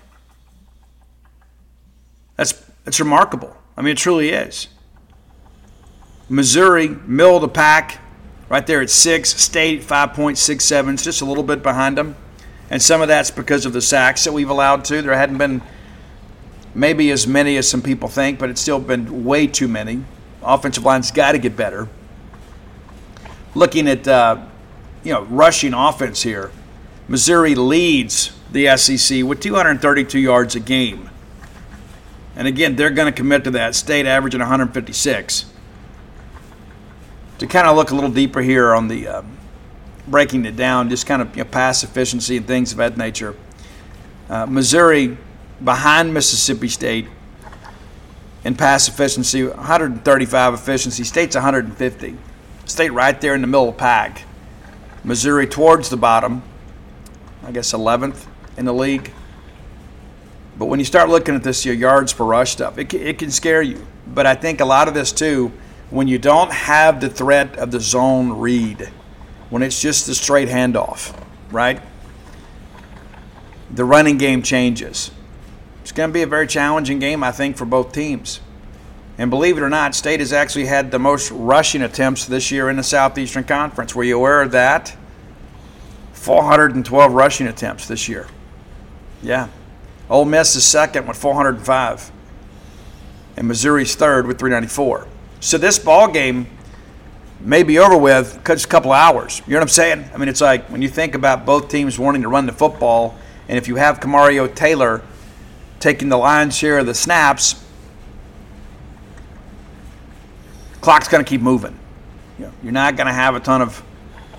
That's remarkable. I mean, it truly is. Missouri, middle of the pack, right there at 6. State, 5.67. It's just a little bit behind them. And some of that's because of the sacks that we've allowed too. There hadn't been maybe as many as some people think, but it's still been way too many. Offensive line's got to get better. Looking at rushing offense here, Missouri leads the SEC with 232 yards a game. And again, they're going to commit to that. State averaging 156. To kind of look a little deeper here on the breaking it down, just kind of pass efficiency and things of that nature. Missouri behind Mississippi State in pass efficiency, 135 efficiency. State's 150. State right there in the middle of the pack. Missouri towards the bottom, I guess 11th in the league. But when you start looking at this yards per rush stuff, it can scare you. But I think a lot of this too, when you don't have the threat of the zone read, when it's just a straight handoff, right? The running game changes. It's going to be a very challenging game, I think, for both teams. And believe it or not, State has actually had the most rushing attempts this year in the Southeastern Conference. Were you aware of that? 412 rushing attempts this year. Yeah. Ole Miss is second with 405. And Missouri's third with 394. So this ball game may be over with just a couple of hours. You know what I'm saying? I mean, it's like when you think about both teams wanting to run the football, and if you have Kamario Taylor taking the lion's share of the snaps, clock's going to keep moving. You're not going to have a ton of,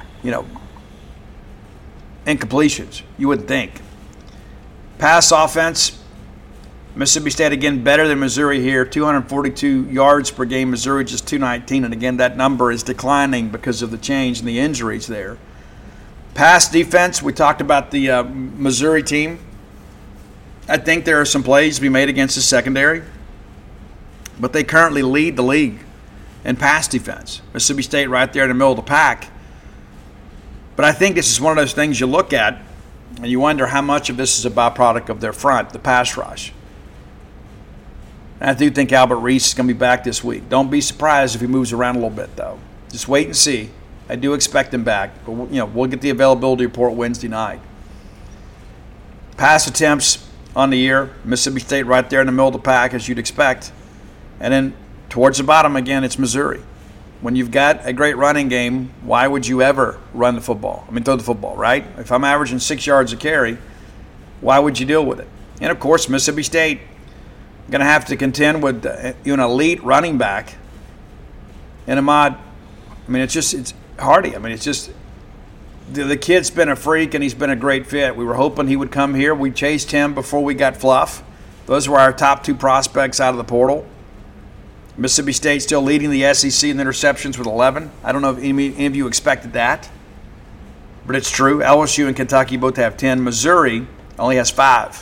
incompletions, you wouldn't think. Pass offense, Mississippi State again better than Missouri here, 242 yards per game. Missouri just 219, and again that number is declining because of the change in the injuries there. Pass defense, we talked about the Missouri team. I think there are some plays to be made against the secondary, but they currently lead the league in pass defense. Mississippi State right there in the middle of the pack. But I think this is one of those things you look at and you wonder how much of this is a byproduct of their front, the pass rush. And I do think Albert Reese is going to be back this week. Don't be surprised if he moves around a little bit, though. Just wait and see. I do expect him back. But, we'll get the availability report Wednesday night. Pass attempts on the year, Mississippi State right there in the middle of the pack, as you'd expect. And then towards the bottom, again, it's Missouri. When you've got a great running game, why would you ever throw the football, right? If I'm averaging 6 yards a carry, why would you deal with it? And, of course, Mississippi State going to have to contend with an elite running back in Ahmad. It's Hardy. It's just the kid's been a freak, and he's been a great fit. We were hoping he would come here. We chased him before we got Fluff. Those were our top two prospects out of the portal. Mississippi State still leading the SEC in interceptions with 11. I don't know if any of you expected that, but it's true. LSU and Kentucky both have 10. Missouri only has 5.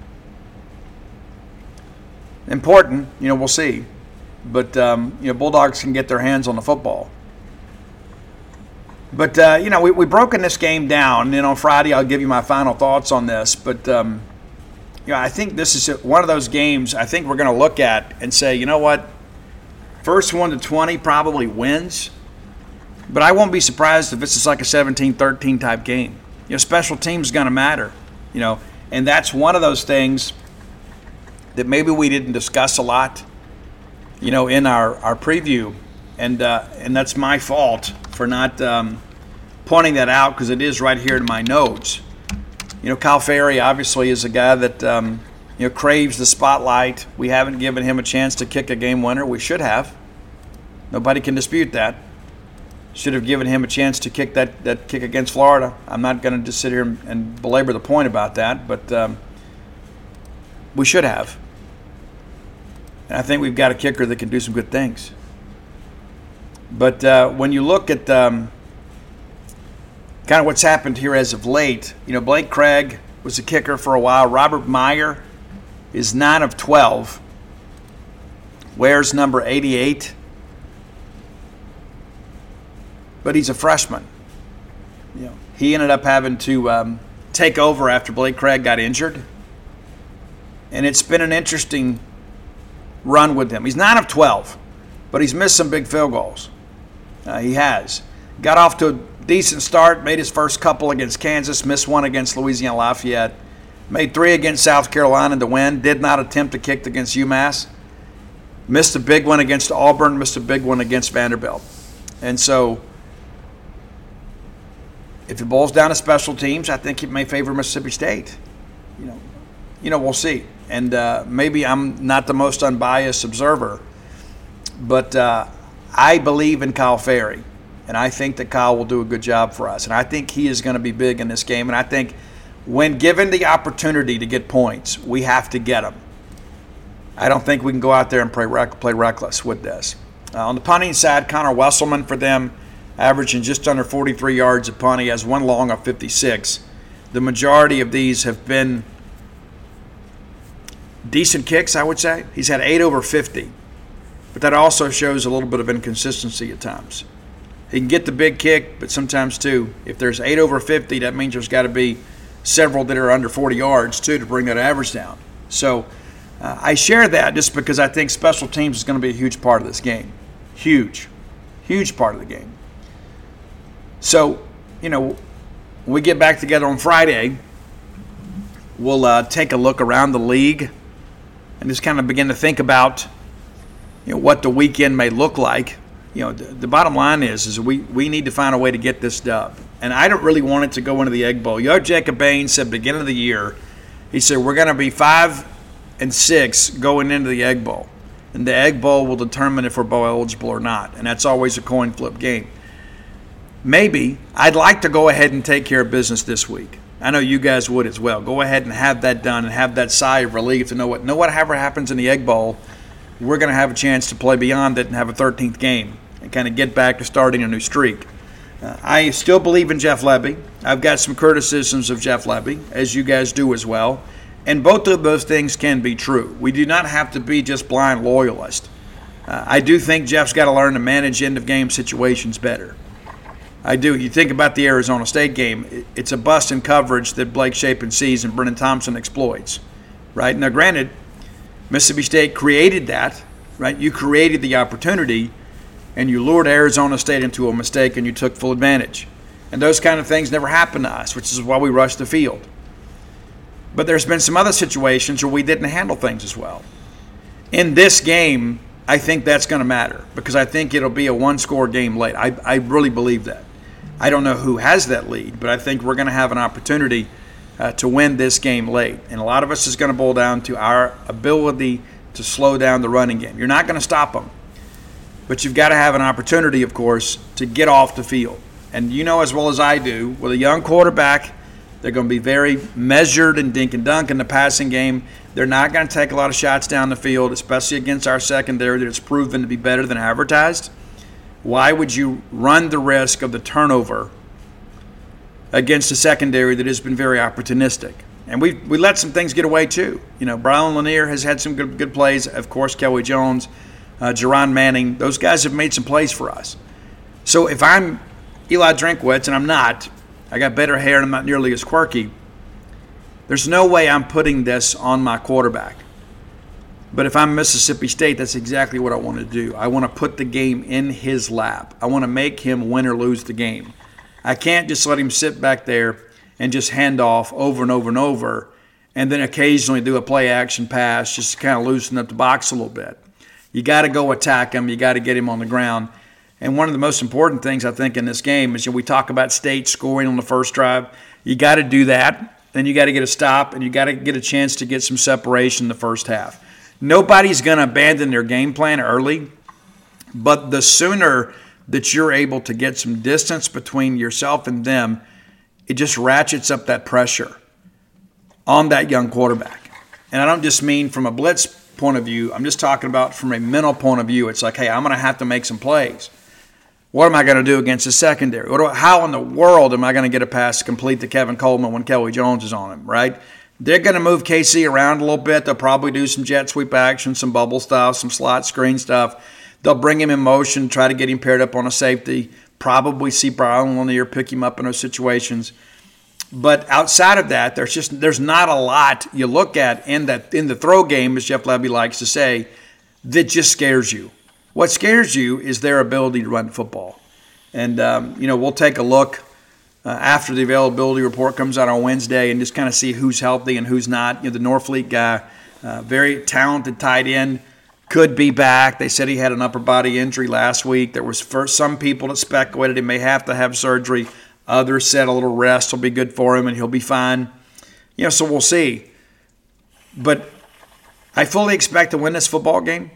Important, we'll see. But, Bulldogs can get their hands on the football. But, we've broken this game down. And on Friday, I'll give you my final thoughts on this. But, I think this is one of those games I think we're going to look at and say, you know what? First 1 to 20 probably wins. But I won't be surprised if this is like a 17-13 type game. Special teams is going to matter. And that's one of those things that maybe we didn't discuss a lot, in our preview. And that's my fault for not pointing that out, because it is right here in my notes. Kyle Ferry obviously is a guy that craves the spotlight. We haven't given him a chance to kick a game winner. We should have. Nobody can dispute that. Should have given him a chance to kick that kick against Florida. I'm not going to just sit here and belabor the point about that, but we should have. And I think we've got a kicker that can do some good things. But when you look at kind of what's happened here as of late, Blake Craig was a kicker for a while. Robert Meyer is 9 of 12. Wears number 88. But he's a freshman. He ended up having to take over after Blake Craig got injured. And it's been an interesting run with him. He's 9 of 12, but he's missed some big field goals. He has. Got off to a decent start, made his first couple against Kansas, missed one against Louisiana Lafayette, made 3 against South Carolina to win, did not attempt to kick against UMass, missed a big one against Auburn, missed a big one against Vanderbilt. And so if it boils down to special teams, I think it may favor Mississippi State. We'll see. And maybe I'm not the most unbiased observer, but I believe in Kyle Ferry, and I think that Kyle will do a good job for us. And I think he is going to be big in this game. And I think when given the opportunity to get points, we have to get them. I don't think we can go out there and play reckless with this. On the punting side, Connor Wesselman for them averaging just under 43 yards a punt. He has one long of 56. The majority of these have been decent kicks, I would say. He's had 8 over 50. But that also shows a little bit of inconsistency at times. He can get the big kick, but sometimes too, if there's 8 over 50, that means there's got to be several that are under 40 yards too to bring that average down. So I share that just because I think special teams is going to be a huge part of this game. Huge part of the game. So, when we get back together on Friday, we'll take a look around the league and just kind of begin to think about what the weekend may look like. The bottom line is we need to find a way to get this dub. And I don't really want it to go into the Egg Bowl. Jacob Baines said beginning of the year, he said we're going to be 5-6 going into the Egg Bowl. And the Egg Bowl will determine if we're bowl eligible or not. And that's always a coin flip game. Maybe I'd like to go ahead and take care of business this week. I know you guys would as well. Go ahead and have that done and have that sigh of relief to know whatever happens in the Egg Bowl, we're going to have a chance to play beyond it and have a 13th game and kind of get back to starting a new streak. I still believe in Jeff Lebby. I've got some criticisms of Jeff Lebby, as you guys do as well. And both of those things can be true. We do not have to be just blind loyalists. I do think Jeff's got to learn to manage end-of-game situations better. I do. You think about the Arizona State game, it's a bust in coverage that Blake Shapen sees and Brennan Thompson exploits. Right? Now, granted, Mississippi State created that. Right? You created the opportunity, and you lured Arizona State into a mistake, and you took full advantage. And those kind of things never happen to us, which is why we rushed the field. But there's been some other situations where we didn't handle things as well. In this game, I think that's going to matter because I think it'll be a one-score game late. I really believe that. I don't know who has that lead, but I think we're going to have an opportunity to win this game late. And a lot of us is going to boil down to our ability to slow down the running game. You're not going to stop them. But you've got to have an opportunity, of course, to get off the field. And you know as well as I do, with a young quarterback, they're going to be very measured and dink and dunk in the passing game. They're not going to take a lot of shots down the field, especially against our secondary that is proven to be better than advertised. Why would you run the risk of the turnover against a secondary that has been very opportunistic? And we let some things get away too. Brian Lanier has had some good plays. Of course, Kelly Jones, Jerron Manning, those guys have made some plays for us. So if I'm Eli Drinkwitz, and I'm not, I got better hair and I'm not nearly as quirky, there's no way I'm putting this on my quarterback. But if I'm Mississippi State, that's exactly what I want to do. I want to put the game in his lap. I want to make him win or lose the game. I can't just let him sit back there and just hand off over and over and over and then occasionally do a play-action pass just to kind of loosen up the box a little bit. You got to go attack him. You got to get him on the ground. And one of the most important things, I think, in this game is we talk about State scoring on the first drive. You got to do that. Then you got to get a stop, and you got to get a chance to get some separation in the first half. Nobody's going to abandon their game plan early, but the sooner that you're able to get some distance between yourself and them, it just ratchets up that pressure on that young quarterback. And I don't just mean from a blitz point of view. I'm just talking about from a mental point of view. It's like, hey, I'm going to have to make some plays. What am I going to do against the secondary? How in the world am I going to get a pass complete to Kevin Coleman when Kelly Jones is on him, right? They're going to move KC around a little bit. They'll probably do some jet sweep action, some bubble stuff, some slot screen stuff. They'll bring him in motion, try to get him paired up on a safety, probably see Brian Lanier pick him up in those situations. But outside of that, there's not a lot you look at in the throw game, as Jeff Lebby likes to say, that just scares you. What scares you is their ability to run football. And, we'll take a look after the availability report comes out on Wednesday and just kind of see who's healthy and who's not. The Norfleet guy, very talented tight end, could be back. They said he had an upper body injury last week. There was some people that speculated he may have to have surgery. Others said a little rest will be good for him and he'll be fine. So we'll see. But I fully expect to win this football game.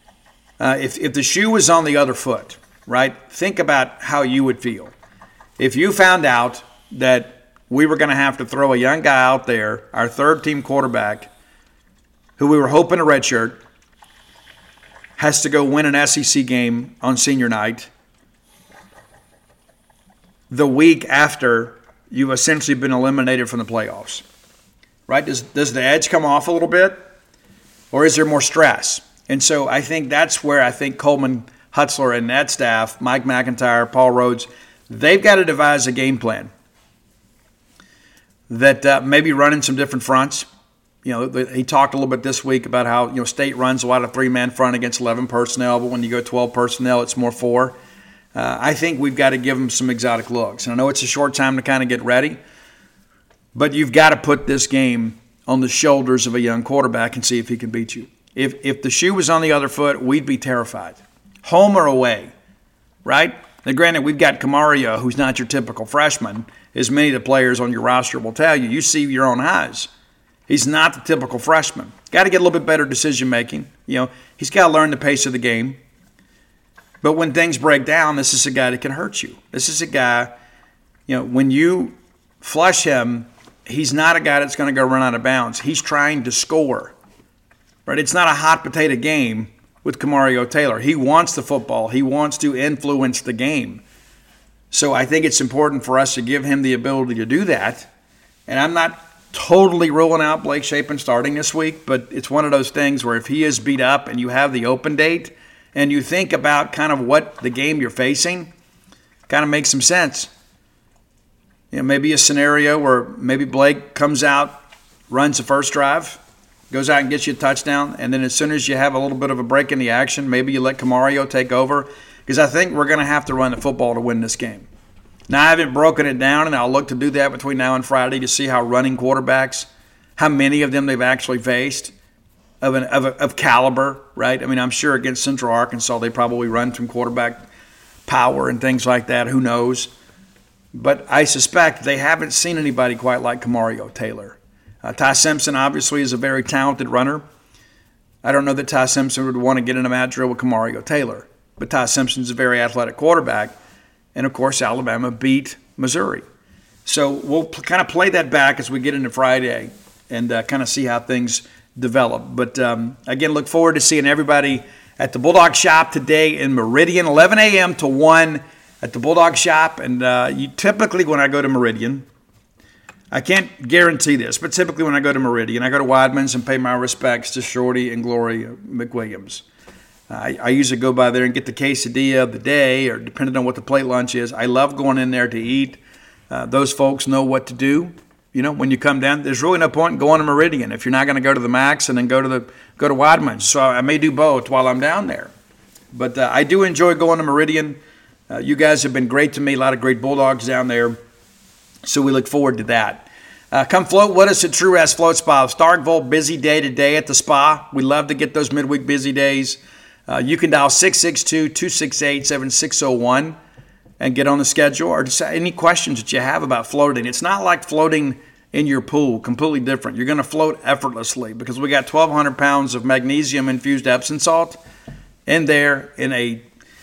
If the shoe was on the other foot, right, think about how you would feel. If you found out that we were going to have to throw a young guy out there, our third-team quarterback, who we were hoping to redshirt, has to go win an SEC game on senior night, the week after you've essentially been eliminated from the playoffs, right? Does the edge come off a little bit, or is there more stress? And so I think that's where I think Coleman, Hutzler, and that staff, Mike McIntyre, Paul Rhodes, they've got to devise a game plan that maybe running some different fronts. You know, he talked a little bit this week about how, you know, State runs a lot of three-man front against 11 personnel, but when you go 12 personnel, it's more four. I think we've got to give them some exotic looks. And I know it's a short time to kind of get ready, but you've got to put this game on the shoulders of a young quarterback and see if he can beat you. If the shoe was on the other foot, we'd be terrified. Home or away, right? Now, granted, we've got Camario, who's not your typical freshman, as many of the players on your roster will tell you. You see your own eyes. He's not the typical freshman. Got to get a little bit better decision-making. You know, he's got to learn the pace of the game. But when things break down, this is a guy that can hurt you. This is a guy, you know, when you flush him, he's not a guy that's going to go run out of bounds. He's trying to score. Right? It's not a hot potato game with Camario Taylor. He wants the football. He wants to influence the game. So I think it's important for us to give him the ability to do that. And I'm not totally ruling out Blake Shapen starting this week, but it's one of those things where if he is beat up and you have the open date and you think about kind of what the game you're facing, kind of makes some sense. You know, maybe a scenario where maybe Blake comes out, runs the first drive, goes out and gets you a touchdown, and then as soon as you have a little bit of a break in the action, maybe you let Camario take over, because I think we're going to have to run the football to win this game. Now, I haven't broken it down, and I'll look to do that between now and Friday to see how running quarterbacks, how many of them they've actually faced of caliber, right? I mean, I'm sure against Central Arkansas they probably run some quarterback power and things like that. Who knows? But I suspect they haven't seen anybody quite like Camario Taylor. Ty Simpson obviously is a very talented runner. I don't know that Ty Simpson would want to get in a match drill with Camario Taylor, but Ty Simpson's a very athletic quarterback. And, of course, Alabama beat Missouri. So we'll kind of play that back as we get into Friday and kind of see how things develop. But, again, look forward to seeing everybody at the Bulldog Shop today in Meridian, 11 a.m. to 1 at the Bulldog Shop. And you typically, when I go to Meridian, I can't guarantee this, but typically when I go to Meridian, I go to Weidman's and pay my respects to Shorty and Glory McWilliams. I usually go by there and get the quesadilla of the day, or depending on what the plate lunch is. I love going in there to eat. Those folks know what to do. You know, when you come down, there's really no point in going to Meridian if you're not going to go to the Max and then go to Weidman's. So I may do both while I'm down there. But I do enjoy going to Meridian. You guys have been great to me. A lot of great Bulldogs down there. So we look forward to that. Come float with us at True Rest Float Spa of Starkville. Busy day today at the spa. We love to get those midweek busy days. You can dial 662-268-7601 and get on the schedule, or just any questions that you have about floating. It's not like floating in your pool, completely different. You're going to float effortlessly because we got 1,200 pounds of magnesium-infused Epsom salt in there in a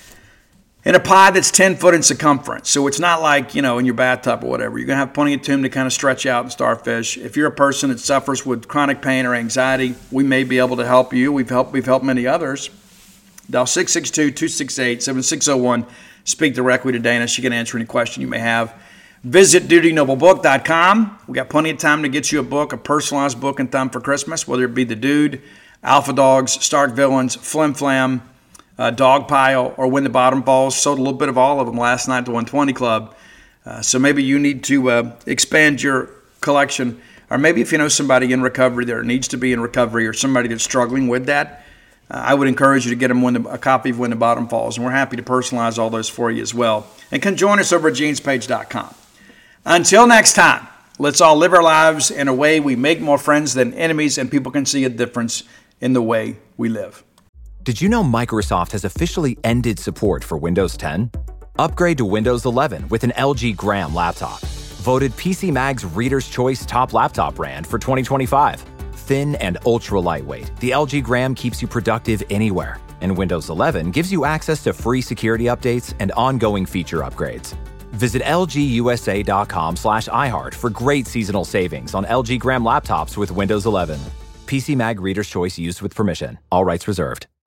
pod that's 10 foot in circumference. So it's not like, you know, in your bathtub or whatever. You're going to have plenty of tomb to kind of stretch out and starfish. If you're a person that suffers with chronic pain or anxiety, we may be able to help you. We've helped many others. Dial 662-268-7601. Speak directly to Dana. She can answer any question you may have. Visit DudeNobleBook.com. We got plenty of time to get you a book, a personalized book in time for Christmas, whether it be The Dude, Alpha Dogs, Stark Villains, Flim Flam, Dog Pile, or When the Bottom Falls. Sold a little bit of all of them last night at the 120 Club. So maybe you need to expand your collection, or maybe if you know somebody in recovery that needs to be in recovery, or somebody that's struggling with that, I would encourage you to get them a copy of When the Bottom Falls, and we're happy to personalize all those for you as well. And come join us over at genespage.com. Until next time, let's all live our lives in a way we make more friends than enemies, and people can see a difference in the way we live. Did you know Microsoft has officially ended support for Windows 10? Upgrade to Windows 11 with an LG Gram laptop. Voted PC Mag's Reader's Choice Top Laptop Brand for 2025. Thin and ultra lightweight, the LG Gram keeps you productive anywhere. And Windows 11 gives you access to free security updates and ongoing feature upgrades. Visit lgusa.com/iHeart for great seasonal savings on LG Gram laptops with Windows 11. PC Mag Reader's Choice used with permission. All rights reserved.